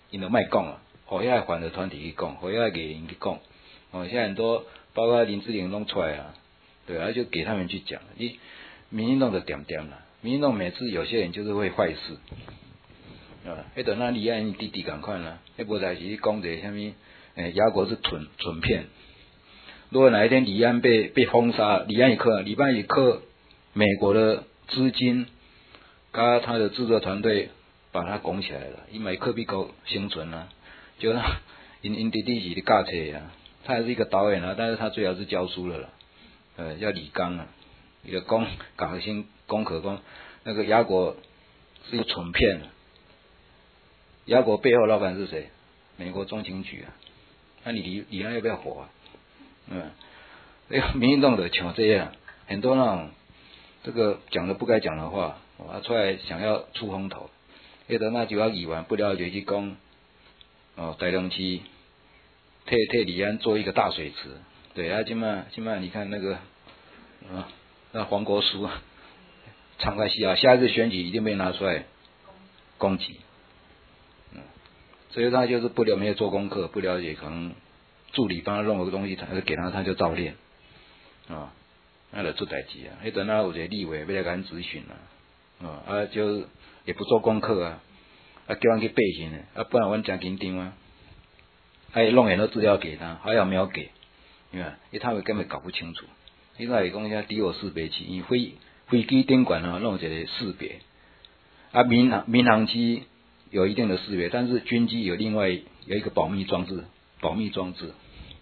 因就卖讲啊，互遐反的团体去讲，互遐艺人去讲。哦，现在很多包括林志玲弄出来啊，对啊，就给他们去讲。你民进党的点点啦，民进党每次有些人就是会坏事。啊，迄等那李安弟弟赶快啦，迄无代志你讲者什么？诶，亚国是蠢蠢骗。如果哪一天李安被被封杀，李安一克，李安一克美国的资金，加他的制作团队把他拱起来了，伊买科比狗生存啊，就他因因弟弟是教册啊，他还是一个导演啊，但是他最好是教书了啦，呃，叫李刚啊，一个公搞核心攻壳攻，那个亚国是一个蠢骗。亚国背后老板是谁？美国中情局啊。那你李李安要不要火啊？嗯，哎，民进党的像这样，很多那种这个讲的不该讲的话，啊出来想要出风头，迄个那就要议员不了解去讲，哦，台中市替替李安做一个大水池，对啊，今麦今麦你看那个啊，那黄国书啊，常在西啊，下一次选举一定被拿出来攻击。所以他就是不了没有做功课，不了解，可能助理帮他弄个东西，他给他他就照练，啊，那就出代志啊。迄阵啊有一个立委要来甲咱咨询啊，啊啊就也不做功课啊，啊叫咱去背信啊，不然阮真紧张啊。他也弄很多资料给他，还有没有给？你看，因为他们根本搞不清楚。现在讲一下敌我识别器，因为飞飞机顶管啊弄一个识别，啊民航民航机。有一定的识别，但是军机有另外有一个保密装置，保密装置。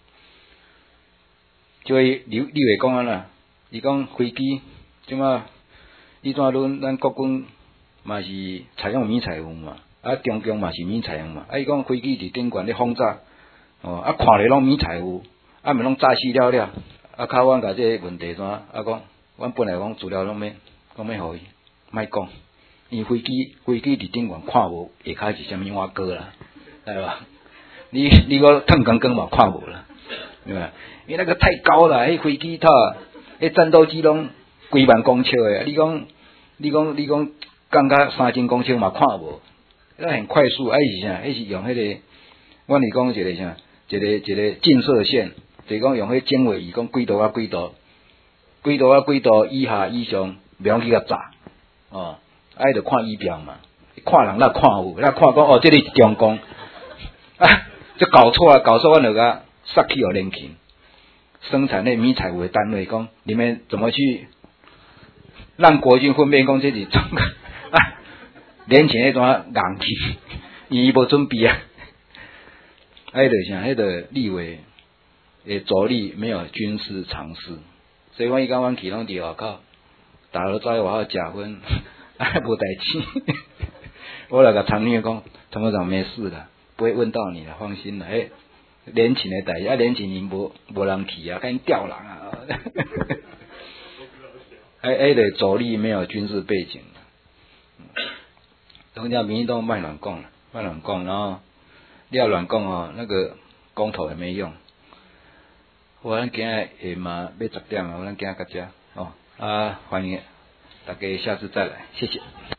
就立立委讲啊啦，伊讲飞机，即马你怎论咱国军嘛是采用迷彩服嘛，啊中共嘛是迷彩服嘛，啊伊讲飞机伫顶管咧轰炸，哦啊看咧拢迷彩服，啊咪拢炸死了了，啊靠阮甲这个问题怎啊讲，阮本来讲资料拢免，讲免互伊，莫讲。因飞机飞机伫顶管看无下骹是啥物碗糕啦，对吧？你你个腾刚刚嘛看无啦，对吧？因为那个太高了，迄飞机塔，迄战斗机拢几万公尺诶，你讲你讲你讲降到三千公尺嘛看无，那很快速，啊是啥？迄是用迄、那个，阮是讲一个啥？一个一个近射线，就是讲用迄经纬仪，讲几度啊几度，几度啊几度以下以上，袂用去甲炸，哦。爱就看仪表嘛，看人那看有，那看讲哦，这里是中共，啊，就搞错啊，搞错我那个杀去有联勤，生产那迷彩服的单位讲，你们怎么去让国军分辨讲这是中国啊？联勤那种硬气，伊无准备啊，爱就像迄个立委诶着力没有军事常识，所以我伊讲阮去拢伫外口，大家都知外口食薰。啊，无代志，我来甲常女讲，参谋长没事的，不会问到你的，放心啦。诶，联勤的代志，啊，联勤因无无人去啊，赶紧调人啊。诶诶，的着力没有军事背景，人家民进党卖乱讲了，卖乱讲，然后你要乱讲哦，那个公投也没用。我咱今日下暝要十点啊，我咱今日到这哦啊，欢迎。大家下次再来，谢谢。